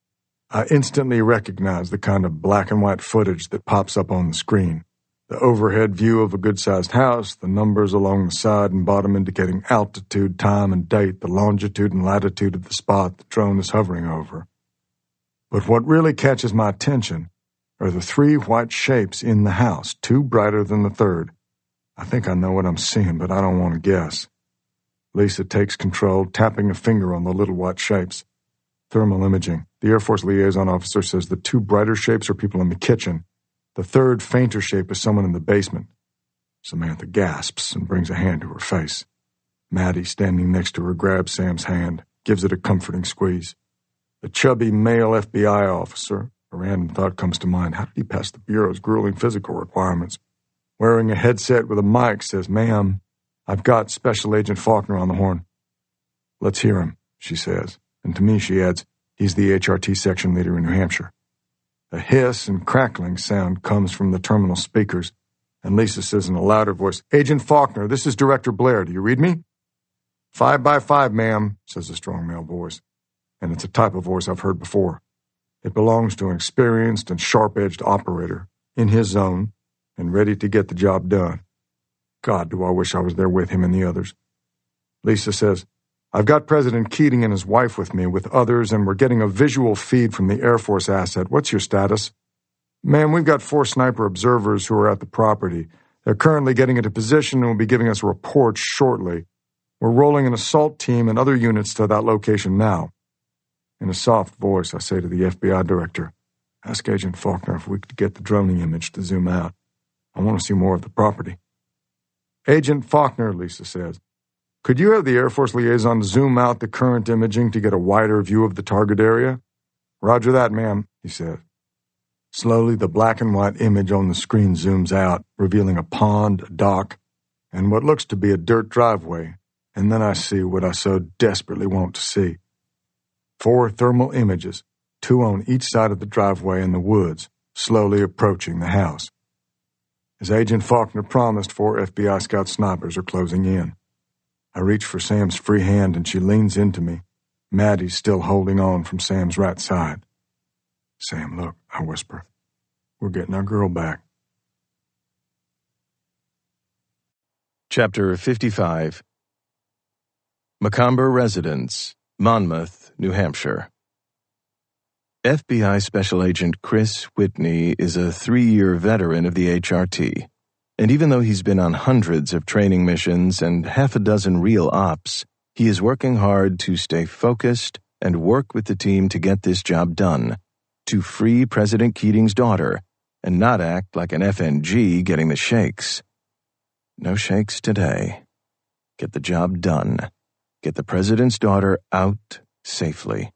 I instantly recognize the kind of black and white footage that pops up on the screen. The overhead view of a good-sized house, the numbers along the side and bottom indicating altitude, time, and date, the longitude and latitude of the spot the drone is hovering over. But what really catches my attention are the 3 white shapes in the house, 2 brighter than the third. I think I know what I'm seeing, but I don't want to guess. Lisa takes control, tapping a finger on the little white shapes. Thermal imaging. The Air Force liaison officer says the 2 brighter shapes are people in the kitchen. The third, fainter shape is someone in the basement. Samantha gasps and brings a hand to her face. Maddie, standing next to her, grabs Sam's hand, gives it a comforting squeeze. The chubby male FBI officer, a random thought comes to mind. How did he pass the Bureau's grueling physical requirements? Wearing a headset with a mic, says, "Ma'am, I've got Special Agent Faulkner on the horn." "Let's hear him," she says. And to me, she adds, "He's the HRT section leader in New Hampshire." A hiss and crackling sound comes from the terminal speakers, and Lisa says in a louder voice, "Agent Faulkner, this is Director Blair. Do you read me?" 5 by 5, ma'am," says a strong male voice, and it's a type of voice I've heard before. It belongs to an experienced and sharp-edged operator, in his zone, and ready to get the job done. God, do I wish I was there with him and the others. Lisa says, "I've got President Keating and his wife with me, with others, and we're getting a visual feed from the Air Force asset. What's your status?" "Ma'am, we've got 4 sniper observers who are at the property. They're currently getting into position and will be giving us a report shortly. We're rolling an assault team and other units to that location now. In a soft voice, I say to the FBI director, ask Agent Faulkner if we could get the droning image to zoom out. I want to see more of the property. Agent Faulkner, Lisa says, could you have the Air Force liaison zoom out the current imaging to get a wider view of the target area? Roger that, ma'am, he says. Slowly, the black and white image on the screen zooms out, revealing a pond, a dock, and what looks to be a dirt driveway, and then I see what I so desperately want to see. 4 thermal images, 2 on each side of the driveway in the woods, slowly approaching the house. As Agent Faulkner promised, 4 FBI Scout snipers are closing in. I reach for Sam's free hand and she leans into me. Maddie's still holding on from Sam's right side. Sam, look, I whisper. We're getting our girl back. Chapter 55. Macomber Residence, Monmouth, New Hampshire. FBI Special Agent Chris Whitney is a 3-year veteran of the HRT, and even though he's been on hundreds of training missions and half a dozen real ops, he is working hard to stay focused and work with the team to get this job done, to free President Keating's daughter and not act like an FNG getting the shakes. No shakes today. Get the job done. Get the President's daughter out safely.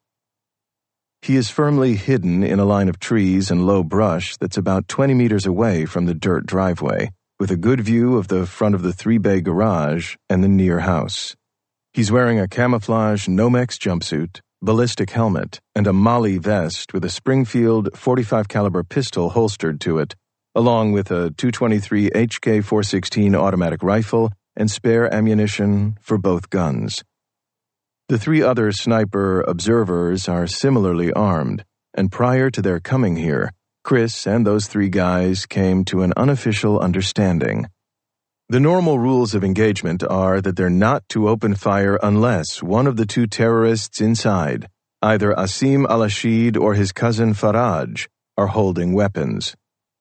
He is firmly hidden in a line of trees and low brush that's about 20 meters away from the dirt driveway, with a good view of the front of the 3-bay garage and the near house. He's wearing a camouflage Nomex jumpsuit, ballistic helmet, and a Molly vest with a Springfield .45 caliber pistol holstered to it, along with a .223 HK-416 automatic rifle and spare ammunition for both guns. The 3 other sniper observers are similarly armed, and prior to their coming here, Chris and those 3 guys came to an unofficial understanding. The normal rules of engagement are that they're not to open fire unless one of the 2 terrorists inside, either Asim al-Ashid or his cousin Faraj, are holding weapons.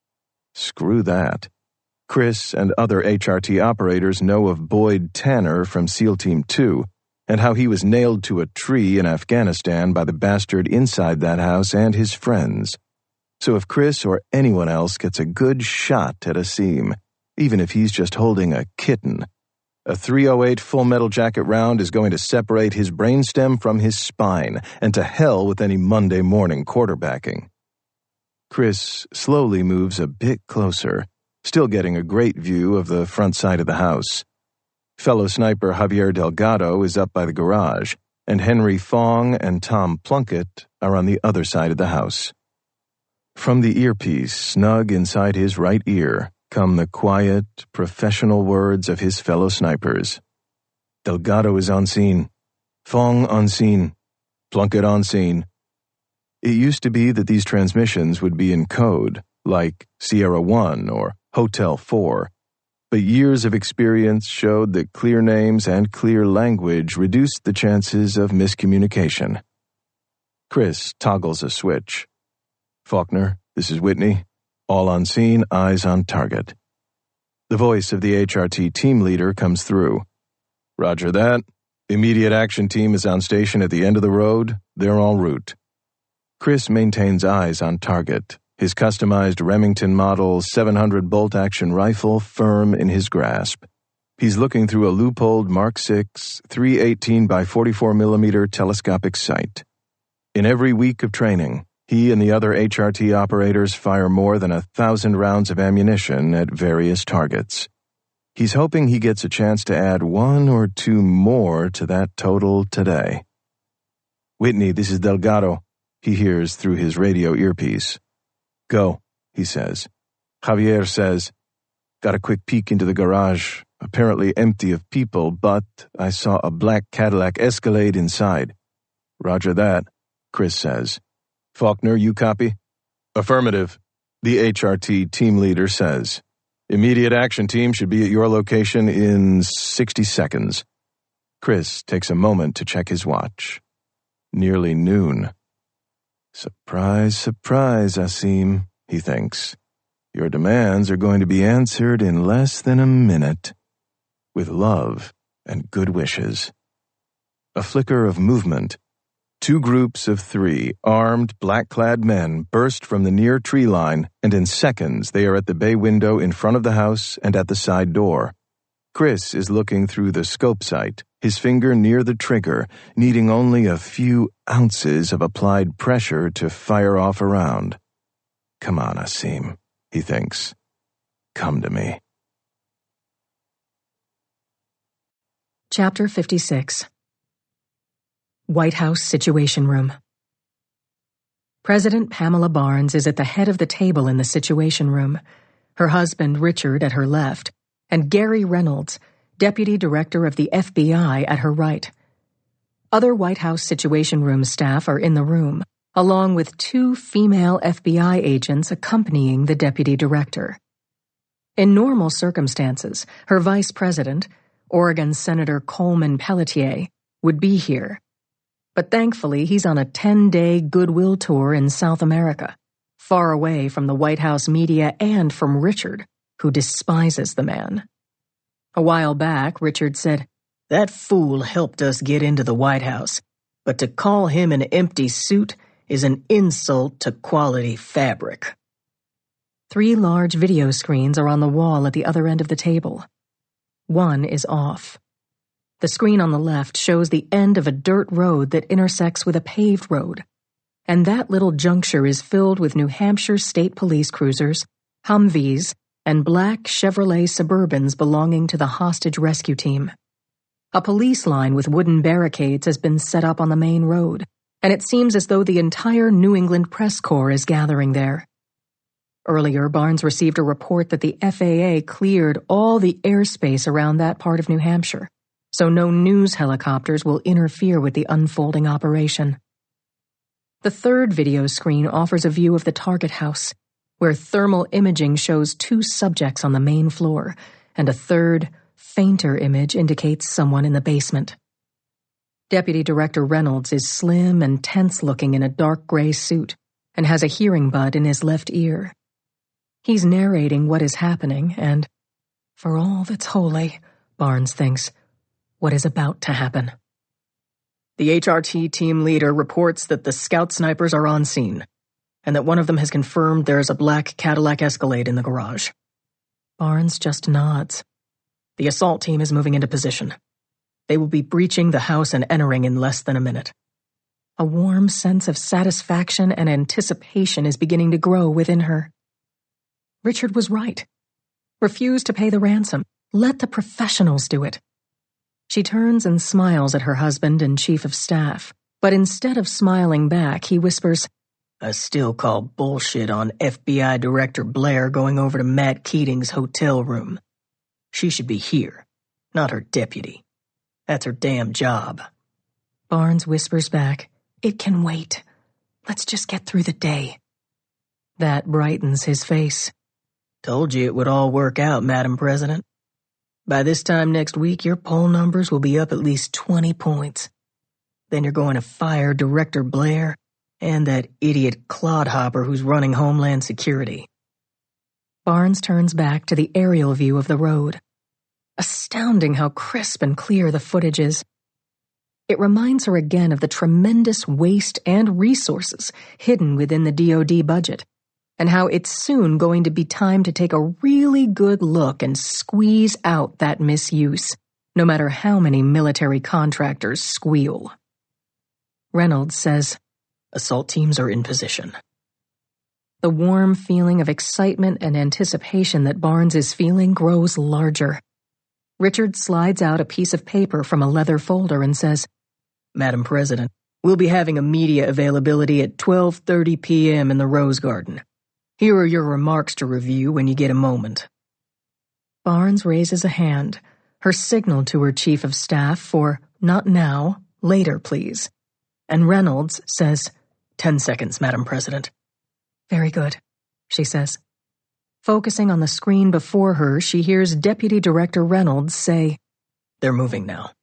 Screw that. Chris and other HRT operators know of Boyd Tanner from SEAL Team 2, and how he was nailed to a tree in Afghanistan by the bastard inside that house and his friends. So if Chris or anyone else gets a good shot at Asim, even if he's just holding a kitten, a .308 Full Metal Jacket round is going to separate his brainstem from his spine, and to hell with any Monday morning quarterbacking. Chris slowly moves a bit closer, still getting a great view of the front side of the house. Fellow sniper Javier Delgado is up by the garage, and Henry Fong and Tom Plunkett are on the other side of the house. From the earpiece snug inside his right ear come the quiet, professional words of his fellow snipers. Delgado is on scene. Fong on scene. Plunkett on scene. It used to be that these transmissions would be in code, like Sierra 1 or Hotel 4, but years of experience showed that clear names and clear language reduced the chances of miscommunication. Chris toggles a switch. Faulkner, this is Whitney. All on scene, eyes on target. The voice of the HRT team leader comes through. Roger that. Immediate action team is on station at the end of the road. They're en route. Chris maintains eyes on target, his customized Remington Model 700 bolt-action rifle firm in his grasp. He's looking through a Leupold Mark VI 318 by 44 millimeter telescopic sight. In every week of training, he and the other HRT operators fire more than 1,000 rounds of ammunition at various targets. He's hoping he gets a chance to add 1 or 2 more to that total today. Whitney, this is Delgado, he hears through his radio earpiece. Go, he says. Javier says, got a quick peek into the garage, apparently empty of people, but I saw a black Cadillac Escalade inside. Roger that, Chris says. Faulkner, you copy? Affirmative, the HRT team leader says. Immediate action team should be at your location in 60 seconds. Chris takes a moment to check his watch. Nearly noon. Surprise, surprise, Asim, he thinks. Your demands are going to be answered in less than a minute. With love and good wishes. A flicker of movement. 2 groups of 3 armed, black-clad men burst from the near tree line, and in seconds they are at the bay window in front of the house and at the side door. Chris is looking through the scope sight, his finger near the trigger, needing only a few ounces of applied pressure to fire off a round. Come on, Asim, he thinks. Come to me. Chapter 56. White House Situation Room. President Pamela Barnes is at the head of the table in the Situation Room, her husband Richard at her left, and Gary Reynolds, Deputy Director of the FBI, at her right. Other White House Situation Room staff are in the room, along with 2 female FBI agents accompanying the Deputy Director. In normal circumstances, her Vice President, Oregon Senator Coleman Pelletier, would be here. But thankfully, he's on a 10-day goodwill tour in South America, far away from the White House media and from Richard, who despises the man. A while back, Richard said, "That fool helped us get into the White House, but to call him an empty suit is an insult to quality fabric." 3 large video screens are on the wall at the other end of the table. One is off. The screen on the left shows the end of a dirt road that intersects with a paved road, and that little juncture is filled with New Hampshire State Police cruisers, Humvees, and black Chevrolet Suburbans belonging to the hostage rescue team. A police line with wooden barricades has been set up on the main road, and it seems as though the entire New England press corps is gathering there. Earlier, Barnes received a report that the FAA cleared all the airspace around that part of New Hampshire, so no news helicopters will interfere with the unfolding operation. The third video screen offers a view of the target house, where thermal imaging shows 2 subjects on the main floor, and a third, fainter image indicates someone in the basement. Deputy Director Reynolds is slim and tense-looking in a dark gray suit, and has a hearing bud in his left ear. He's narrating what is happening, and, for all that's holy, Barnes thinks, what is about to happen. The HRT team leader reports that the scout snipers are on scene, and that one of them has confirmed there is a black Cadillac Escalade in the garage. Barnes just nods. The assault team is moving into position. They will be breaching the house and entering in less than a minute. A warm sense of satisfaction and anticipation is beginning to grow within her. Richard was right. Refuse to pay the ransom. Let the professionals do it. She turns and smiles at her husband and chief of staff, but instead of smiling back, he whispers, "I still call bullshit on FBI Director Blair going over to Matt Keating's hotel room. She should be here, not her deputy. That's her damn job." Barnes whispers back, "It can wait. Let's just get through the day." That brightens his face. "Told you it would all work out, Madam President. By this time next week, your poll numbers will be up at least 20 points. Then you're going to fire Director Blair and that idiot clodhopper who's running Homeland Security." Barnes turns back to the aerial view of the road. Astounding how crisp and clear the footage is. It reminds her again of the tremendous waste and resources hidden within the DoD budget, and how it's soon going to be time to take a really good look and squeeze out that misuse, no matter how many military contractors squeal. Reynolds says, "Assault teams are in position." The warm feeling of excitement and anticipation that Barnes is feeling grows larger. Richard slides out a piece of paper from a leather folder and says, "Madam President, we'll be having a media availability at 12:30 p.m. in the Rose Garden. Here are your remarks to review when you get a moment." Barnes raises a hand, her signal to her chief of staff for "not now, later please," and Reynolds says, 10 seconds, Madam President." "Very good," she says. Focusing on the screen before her, she hears Deputy Director Reynolds say, "They're moving now."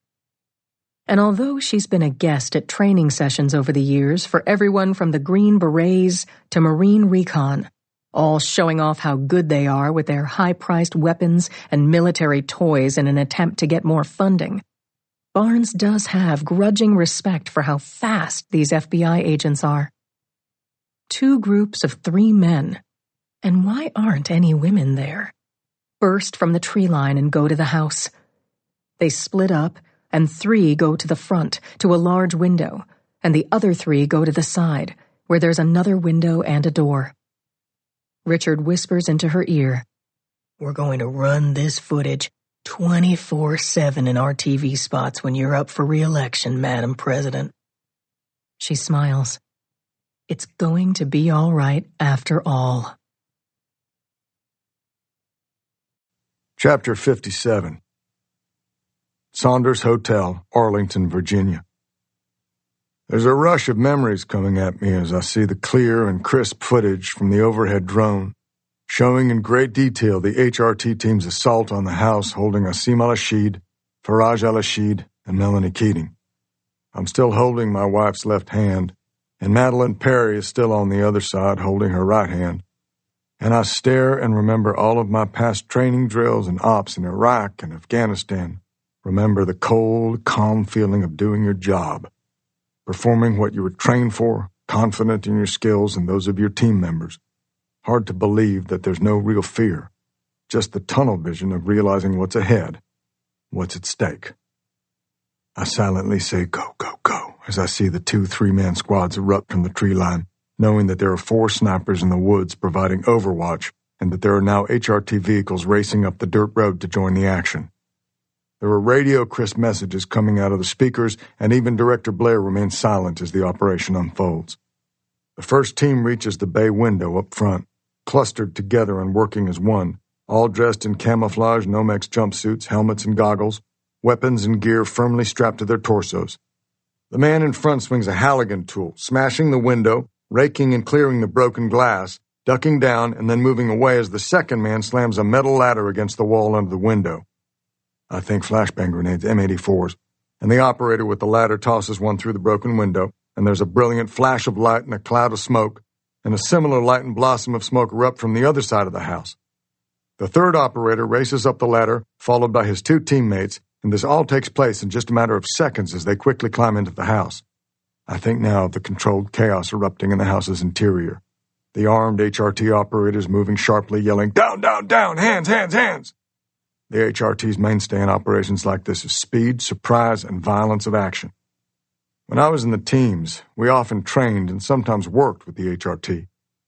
And although she's been a guest at training sessions over the years for everyone from the Green Berets to Marine Recon, all showing off how good they are with their high-priced weapons and military toys in an attempt to get more funding. Barnes does have grudging respect for how fast these FBI agents are. 2 groups of 3 men, and why aren't any women there, burst from the tree line and go to the house. They split up, and 3 go to the front, to a large window, and the other 3 go to the side, where there's another window and a door. Richard whispers into her ear, "We're going to run this footage 24/7 in our TV spots when you're up for re-election, Madam President." She smiles. It's going to be all right after all. Chapter 57. Saunders Hotel, Arlington, Virginia. There's a rush of memories coming at me as I see the clear and crisp footage from the overhead drone, showing in great detail the HRT team's assault on the house holding Asim al-Rashid, Faraj al-Rashid, and Melanie Keating. I'm still holding my wife's left hand, and Madeline Perry is still on the other side holding her right hand. And I stare and remember all of my past training drills and ops in Iraq and Afghanistan. Remember the cold, calm feeling of doing your job, performing what you were trained for, confident in your skills and those of your team members. Hard to believe that there's no real fear, just the tunnel vision of realizing what's ahead, what's at stake. I silently say, "Go, go, go," as I see the 2 3-man squads erupt from the tree line, knowing that there are 4 snipers in the woods providing overwatch and that there are now HRT vehicles racing up the dirt road to join the action. There are radio-crisp messages coming out of the speakers, and even Director Blair remains silent as the operation unfolds. The first team reaches the bay window up front, clustered together and working as one, all dressed in camouflage Nomex jumpsuits, helmets and goggles, weapons and gear firmly strapped to their torsos. The man in front swings a Halligan tool, smashing the window, raking and clearing the broken glass, ducking down and then moving away as the second man slams a metal ladder against the wall under the window. I think flashbang grenades, M84s, and the operator with the ladder tosses one through the broken window, and there's a brilliant flash of light and a cloud of smoke, and a similar light and blossom of smoke erupt from the other side of the house. The third operator races up the ladder, followed by his 2 teammates, and this all takes place in just a matter of seconds as they quickly climb into the house. I think now of the controlled chaos erupting in the house's interior. The armed HRT operators moving sharply, yelling, "Down, down, down! Hands, hands, hands!" The HRT's mainstay in operations like this is speed, surprise, and violence of action. When I was in the teams, we often trained and sometimes worked with the HRT.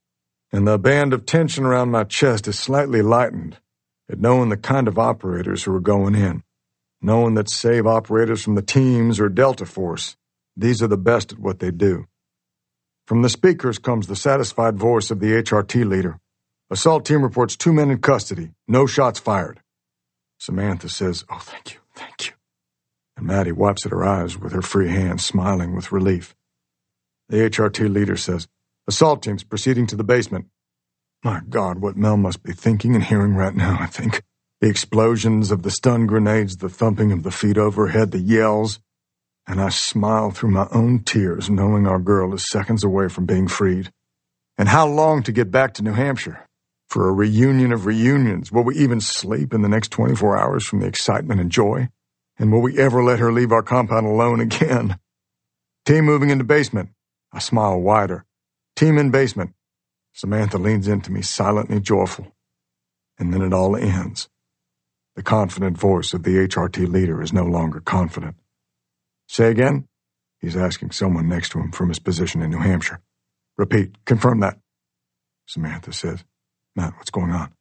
And the band of tension around my chest is slightly lightened at knowing the kind of operators who are going in, knowing that save operators from the teams or Delta Force, these are the best at what they do. From the speakers comes the satisfied voice of the HRT leader. Assault team reports 2 men in custody, no shots fired. Samantha says, "Oh, thank you, thank you." And Maddie wipes at her eyes with her free hand, smiling with relief. The HRT leader says, "Assault teams proceeding to the basement." My God, what Mel must be thinking and hearing right now, I think. The explosions of the stun grenades, the thumping of the feet overhead, the yells. And I smile through my own tears, knowing our girl is seconds away from being freed. And how long to get back to New Hampshire? For a reunion of reunions, will we even sleep in the next 24 hours from the excitement and joy? And will we ever let her leave our compound alone again? Team moving into basement. I smile wider. Team in basement. Samantha leans into me, silently joyful. And then it all ends. The confident voice of the HRT leader is no longer confident. "Say again?" He's asking someone next to him from his position in New Hampshire. "Repeat. Confirm that." Samantha says, "Matt, what's going on?"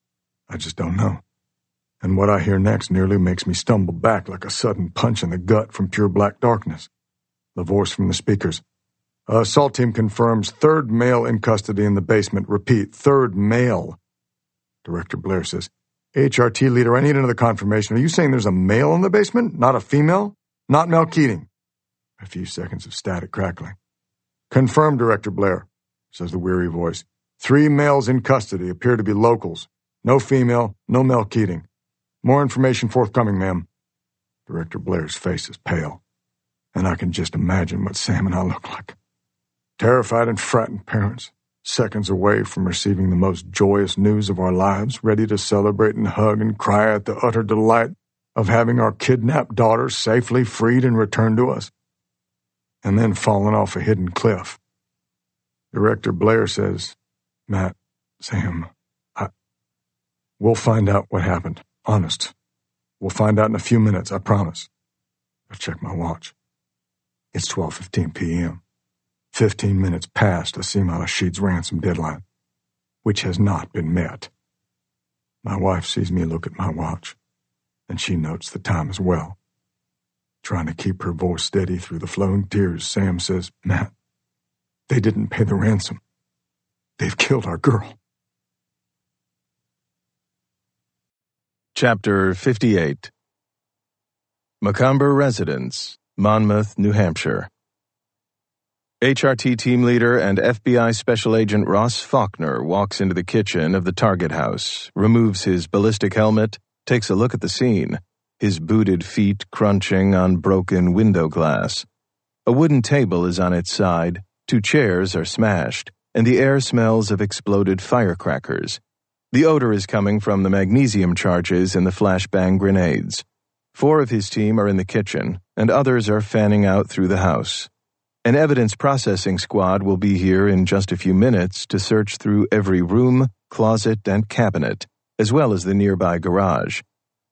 "I just don't know." And what I hear next nearly makes me stumble back like a sudden punch in the gut from pure black darkness. The voice from the speakers. "Assault team confirms 3rd male in custody in the basement. Repeat, 3rd male." Director Blair says, "HRT leader, I need another confirmation. Are you saying there's a male in the basement, not a female? Not Mel Keating?" A few seconds of static crackling. "Confirmed, Director Blair," says the weary voice. 3 males in custody appear to be locals. No female, no Mel Keating. More information forthcoming, ma'am. Director Blair's face is pale, and I can just imagine what Sam and I look like. Terrified and frightened parents, seconds away from receiving the most joyous news of our lives, ready to celebrate and hug and cry at the utter delight of having our kidnapped daughter safely freed and returned to us, and then falling off a hidden cliff. Director Blair says, "Matt, Sam, we'll find out what happened. Honest. We'll find out in a few minutes, I promise." I check my watch. It's 12:15 p.m. 15 minutes past Asim al-Rashid's ransom deadline, which has not been met. My wife sees me look at my watch, and she notes the time as well. Trying to keep her voice steady through the flowing tears, Sam says, "Matt, they didn't pay the ransom. They've killed our girl." Chapter 58. Macomber Residence, Monmouth, New Hampshire. HRT team leader and FBI Special Agent Ross Faulkner walks into the kitchen of the target house, removes his ballistic helmet, takes a look at the scene, his booted feet crunching on broken window glass. A wooden table is on its side, 2 chairs are smashed, and the air smells of exploded firecrackers. The odor is coming from the magnesium charges in the flashbang grenades. 4 of his team are in the kitchen, and others are fanning out through the house. An evidence processing squad will be here in just a few minutes to search through every room, closet, and cabinet, as well as the nearby garage.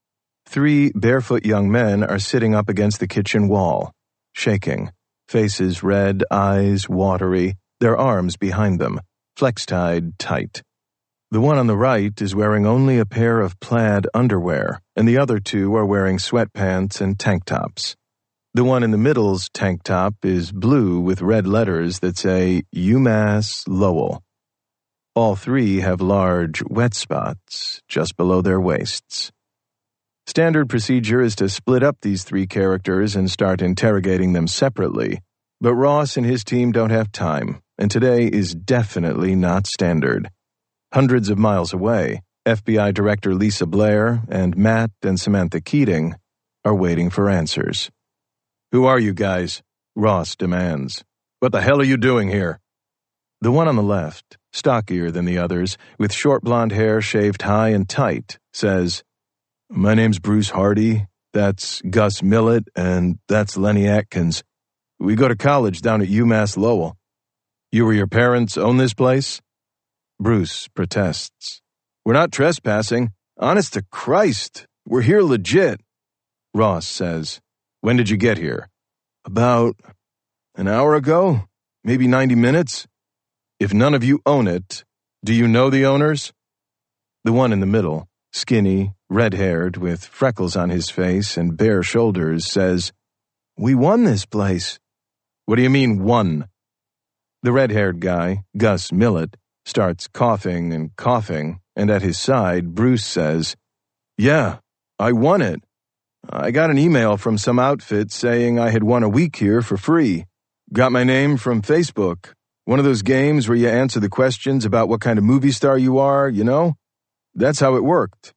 3 barefoot young men are sitting up against the kitchen wall, shaking, faces red, eyes watery, their arms behind them, flex-tied tight. The one on the right is wearing only a pair of plaid underwear, and the other 2 are wearing sweatpants and tank tops. The one in the middle's tank top is blue with red letters that say UMass Lowell. All 3 have large wet spots just below their waists. Standard procedure is to split up these 3 characters and start interrogating them separately, but Ross and his team don't have time, and today is definitely not standard. Hundreds of miles away, FBI Director Lisa Blair and Matt and Samantha Keating are waiting for answers. "Who are you guys?" Ross demands. "What the hell are you doing here?" The one on the left, stockier than the others, with short blonde hair shaved high and tight, says, "My name's Bruce Hardy, that's Gus Millett, and that's Lenny Atkins. We go to college down at UMass Lowell." "You or your parents own this place?" Bruce protests. "We're not trespassing. Honest to Christ, we're here legit." Ross says, "When did you get here?" "About an hour ago, maybe 90 minutes. If none of you own it, do you know the owners?" The one in the middle, skinny, red-haired, with freckles on his face and bare shoulders, says, "We won this place." "What do you mean, won?" The red-haired guy, Gus Millett, starts coughing, and at his side, Bruce says, "Yeah, I won it. I got an email from some outfit saying I had won a week here for free. Got my name from Facebook. One of those games where you answer the questions about what kind of movie star you are, you know? That's how it worked."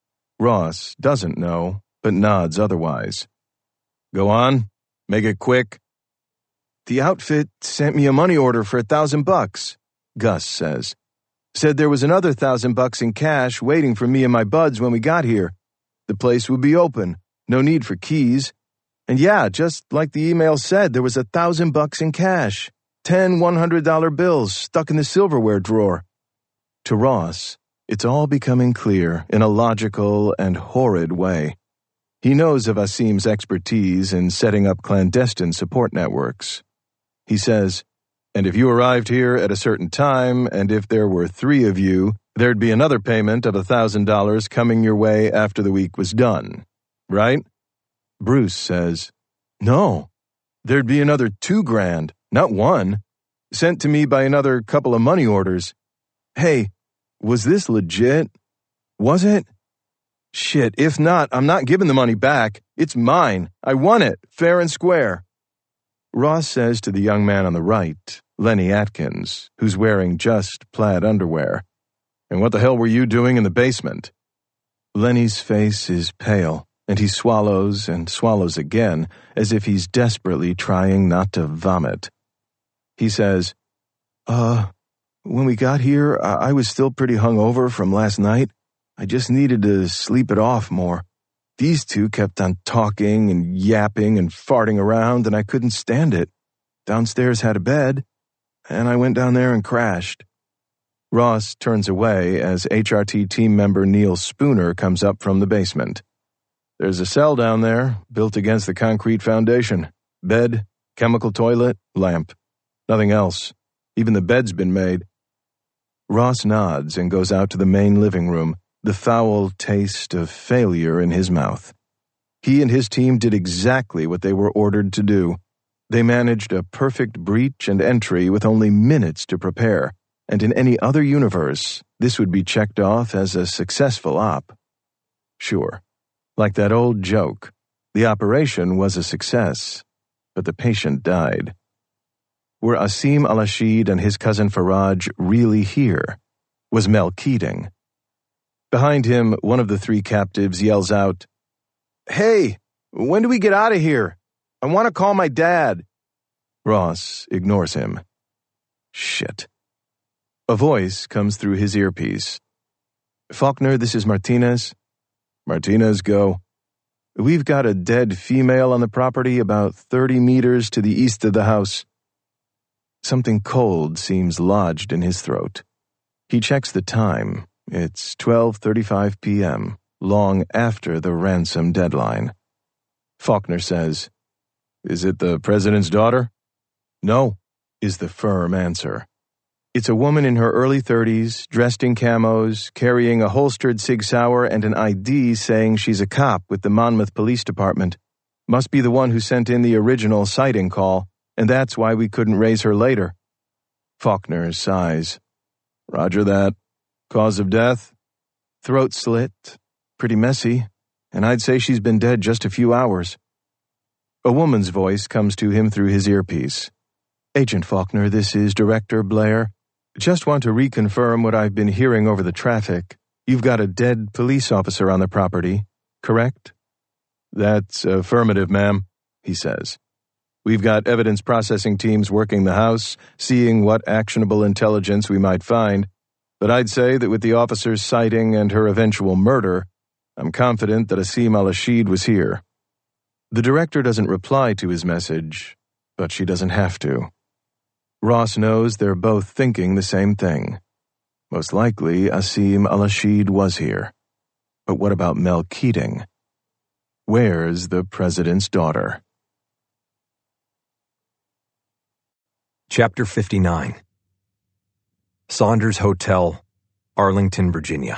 Ross doesn't know, but nods otherwise. "Go on. Make it quick." "The outfit sent me a money order for $1,000, Gus says. "Said there was another $1,000 in cash waiting for me and my buds when we got here. The place would be open, no need for keys. And yeah, just like the email said, there was $1,000 in cash, 10 $100 bills stuck in the silverware drawer." To Ross, it's all becoming clear in a logical and horrid way. He knows of Asim's expertise in setting up clandestine support networks. He says, "And if you arrived here at a certain time, and if there were 3 of you, there'd be another payment of $1,000 coming your way after the week was done. Right?" Bruce says, "No, there'd be another $2,000, not 1, sent to me by another couple of money orders. Hey, was this legit? Was it? Shit, if not, I'm not giving the money back. It's mine. I won it, fair and square." Ross says to the young man on the right, Lenny Atkins, who's wearing just plaid underwear, "And what the hell were you doing in the basement?" Lenny's face is pale, and he swallows and swallows again, as if he's desperately trying not to vomit. He says, When we got here, I was still pretty hungover from last night. I just needed to sleep it off more. These two kept on talking and yapping and farting around, and I couldn't stand it. Downstairs had a bed, and I went down there and crashed. Ross turns away as HRT team member Neil Spooner comes up from the basement. There's a cell down there, built against the concrete foundation. Bed, chemical toilet, lamp. Nothing else. Even the bed's been made. Ross nods and goes out to the main living room, the foul taste of failure in his mouth. He and his team did exactly what they were ordered to do. They managed a perfect breach and entry with only minutes to prepare, and in any other universe, this would be checked off as a successful op. Sure, like that old joke, the operation was a success, but the patient died. Were Asim Al-Rashid and his cousin Faraj really here? Was Mel Keating? Behind him, one of the three captives yells out, "Hey, when do we get out of here? I want to call my dad." Ross ignores him. Shit. A voice comes through his earpiece. "Faulkner, this is Martinez." "Martinez, go." "We've got a dead female on the property about 30 meters to the east of the house." Something cold seems lodged in his throat. He checks the time. It's 12:35 p.m., long after the ransom deadline. Faulkner says, "Is it the president's daughter?" "No," is the firm answer. It's a woman in her early 30s, dressed in camos, carrying a holstered Sig Sauer and an ID saying she's a cop with the Monmouth Police Department. Must be the one who sent in the original sighting call, and that's why we couldn't raise her later. Faulkner sighs. "Roger that. Cause of death?" "Throat slit. Pretty messy. And I'd say she's been dead just a few hours." A woman's voice comes to him through his earpiece. "Agent Faulkner, this is Director Blair. Just want to reconfirm what I've been hearing over the traffic. You've got a dead police officer on the property, correct?" "That's affirmative, ma'am," he says. "We've got evidence processing teams working the house, seeing what actionable intelligence we might find. But I'd say that with the officer's sighting and her eventual murder, I'm confident that Asim Al-Rashid was here." The director doesn't reply to his message, but she doesn't have to. Ross knows they're both thinking the same thing. Most likely, Asim Al-Rashid was here. But what about Mel Keating? Where's the president's daughter? Chapter 59. Saunders Hotel, Arlington, Virginia.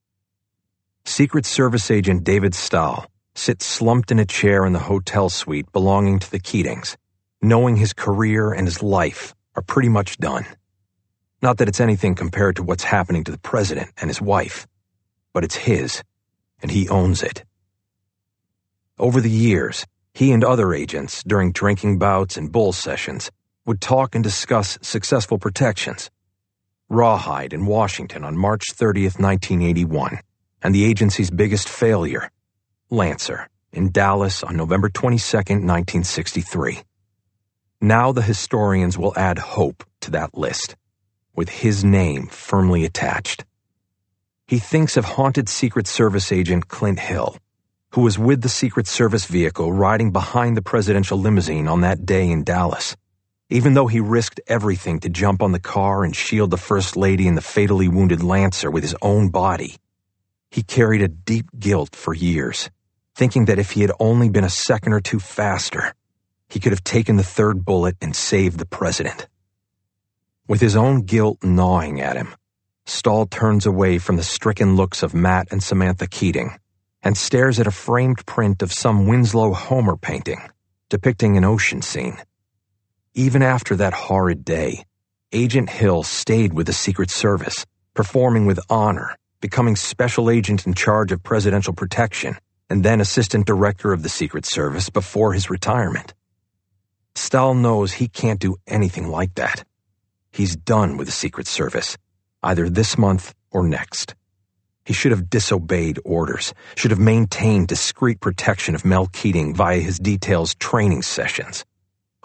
Secret Service agent David Stahl sits slumped in a chair in the hotel suite belonging to the Keatings, knowing his career and his life are pretty much done. Not that it's anything compared to what's happening to the president and his wife, but it's his, and he owns it. Over the years, he and other agents, during drinking bouts and bull sessions, would talk and discuss successful protections. Rawhide in Washington on March 30th, 1981, and the agency's biggest failure, Lancer, in Dallas on November 22nd, 1963. Now the historians will add hope to that list, with his name firmly attached. He thinks of haunted Secret Service agent Clint Hill, who was with the Secret Service vehicle riding behind the presidential limousine on that day in Dallas. Even though he risked everything to jump on the car and shield the First Lady and the fatally wounded Lancer with his own body, he carried a deep guilt for years, thinking that if he had only been a second or two faster, he could have taken the third bullet and saved the president. With his own guilt gnawing at him, Stahl turns away from the stricken looks of Matt and Samantha Keating and stares at a framed print of some Winslow Homer painting depicting an ocean scene. Even after that horrid day, Agent Hill stayed with the Secret Service, performing with honor, becoming special agent in charge of presidential protection, and then assistant director of the Secret Service before his retirement. Stahl knows he can't do anything like that. He's done with the Secret Service, either this month or next. He should have disobeyed orders, should have maintained discreet protection of Mel Keating via his detail's training sessions.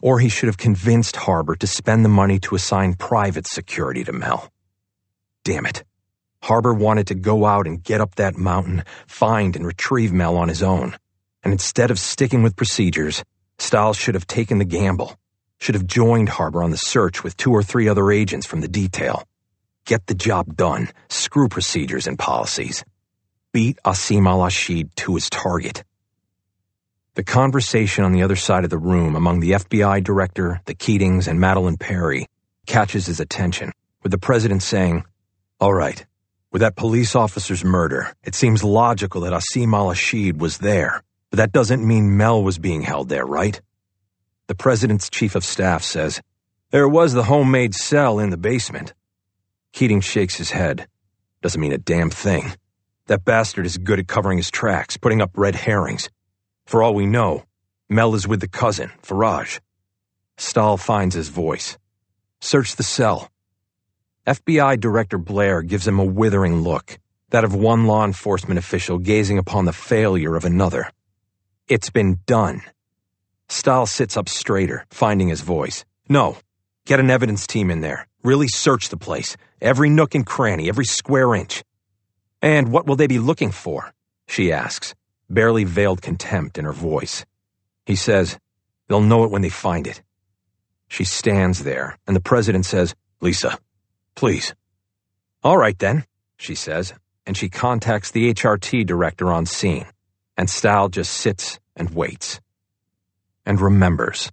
Or he should have convinced Harbor to spend the money to assign private security to Mel. Damn it. Harbor wanted to go out and get up that mountain, find and retrieve Mel on his own. And instead of sticking with procedures, Stiles should have taken the gamble, should have joined Harbor on the search with 2 or 3 other agents from the detail. Get the job done, screw procedures and policies. Beat Asim al-Rashid to his target. The conversation on the other side of the room among the FBI director, the Keatings, and Madeleine Perry catches his attention, with the president saying, "All right, with that police officer's murder, it seems logical that Asim al-Rashid was there, but that doesn't mean Mel was being held there, right?" The president's chief of staff says, "There was the homemade cell in the basement." Keating shakes his head. "Doesn't mean a damn thing. That bastard is good at covering his tracks, putting up red herrings. For all we know, Mel is with the cousin, Faraj." Stahl finds his voice. "Search the cell." FBI Director Blair gives him a withering look, that of one law enforcement official gazing upon the failure of another. It's been done. Stahl sits up straighter, finding his voice. "No, get an evidence team in there. Really search the place. Every nook and cranny, every square inch." "And what will they be looking for?" she asks, barely veiled contempt in her voice. He says, "They'll know it when they find it." She stands there, and the president says, "Lisa, please." "All right then," she says, and she contacts the HRT director on scene, and Stahl just sits and waits. And remembers.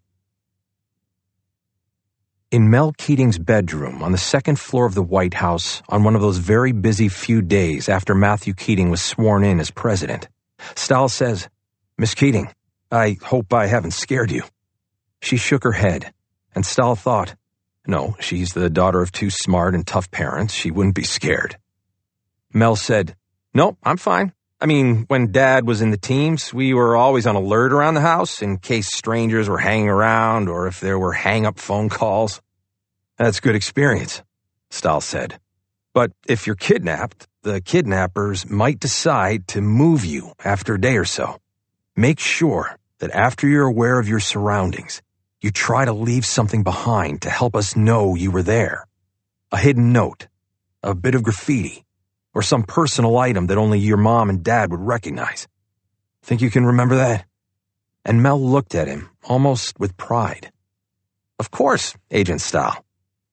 In Mel Keating's bedroom on the 2nd floor of the White House on one of those very busy few days after Matthew Keating was sworn in as president, Stahl says, "Miss Keating, I hope I haven't scared you." She shook her head, and Stahl thought, no, she's the daughter of 2 smart and tough parents. She wouldn't be scared. Mel said, "No, I'm fine. I mean, when Dad was in the teams, we were always on alert around the house in case strangers were hanging around or if there were hang-up phone calls." "That's good experience," Stahl said. "But if you're kidnapped, the kidnappers might decide to move you after a day or so. Make sure that after you're aware of your surroundings, you try to leave something behind to help us know you were there. A hidden note, a bit of graffiti, or some personal item that only your mom and dad would recognize. Think you can remember that?" And Mel looked at him, almost with pride. "Of course, Agent Stahl."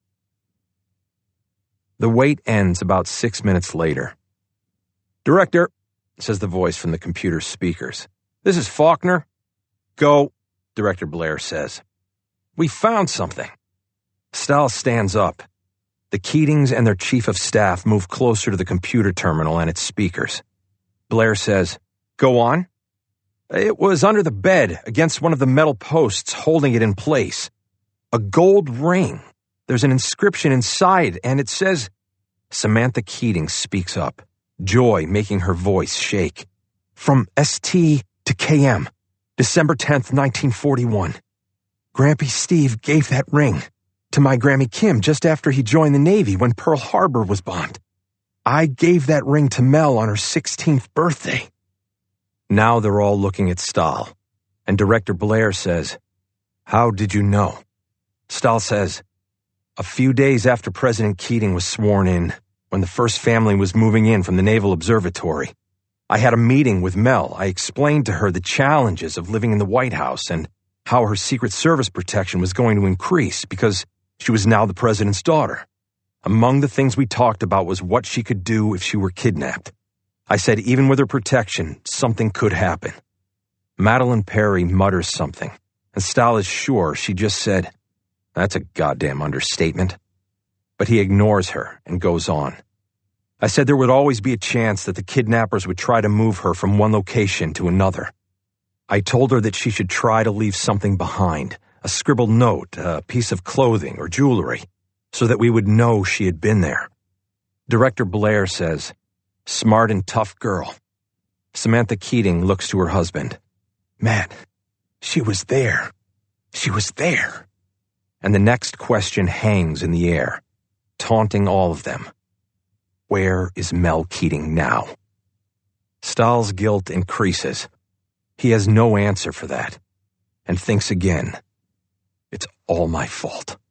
The wait ends about 6 minutes later. "Director," says the voice from the computer speakers. "This is Faulkner." "Go," Director Blair says. "We found something." Stahl stands up. The Keatings and their chief of staff move closer to the computer terminal and its speakers. Blair says, "Go on." "It was under the bed, against one of the metal posts holding it in place. A gold ring. There's an inscription inside, and it says..." Samantha Keating speaks up, joy making her voice shake. "From ST to KM, December 10th, 1941. Grampy Steve gave that ring to my Grammy Kim just after he joined the Navy when Pearl Harbor was bombed. I gave that ring to Mel on her 16th birthday." Now they're all looking at Stahl, and Director Blair says, "How did you know?" Stahl says, "A few days after President Keating was sworn in, when the first family was moving in from the Naval Observatory, I had a meeting with Mel. I explained to her the challenges of living in the White House and how her Secret Service protection was going to increase because she was now the president's daughter. Among the things we talked about was what she could do if she were kidnapped. I said even with her protection, something could happen." Madeleine Perry mutters something, and Stahl is sure she just said, "That's a goddamn understatement." But he ignores her and goes on. "I said there would always be a chance that the kidnappers would try to move her from one location to another. I told her that she should try to leave something behind, a scribbled note, a piece of clothing or jewelry, so that we would know she had been there." Director Blair says, "Smart and tough girl." Samantha Keating looks to her husband. "Matt, she was there. She was there." And the next question hangs in the air, taunting all of them. Where is Mel Keating now? Stahl's guilt increases. He has no answer for that, and thinks again. It's all my fault.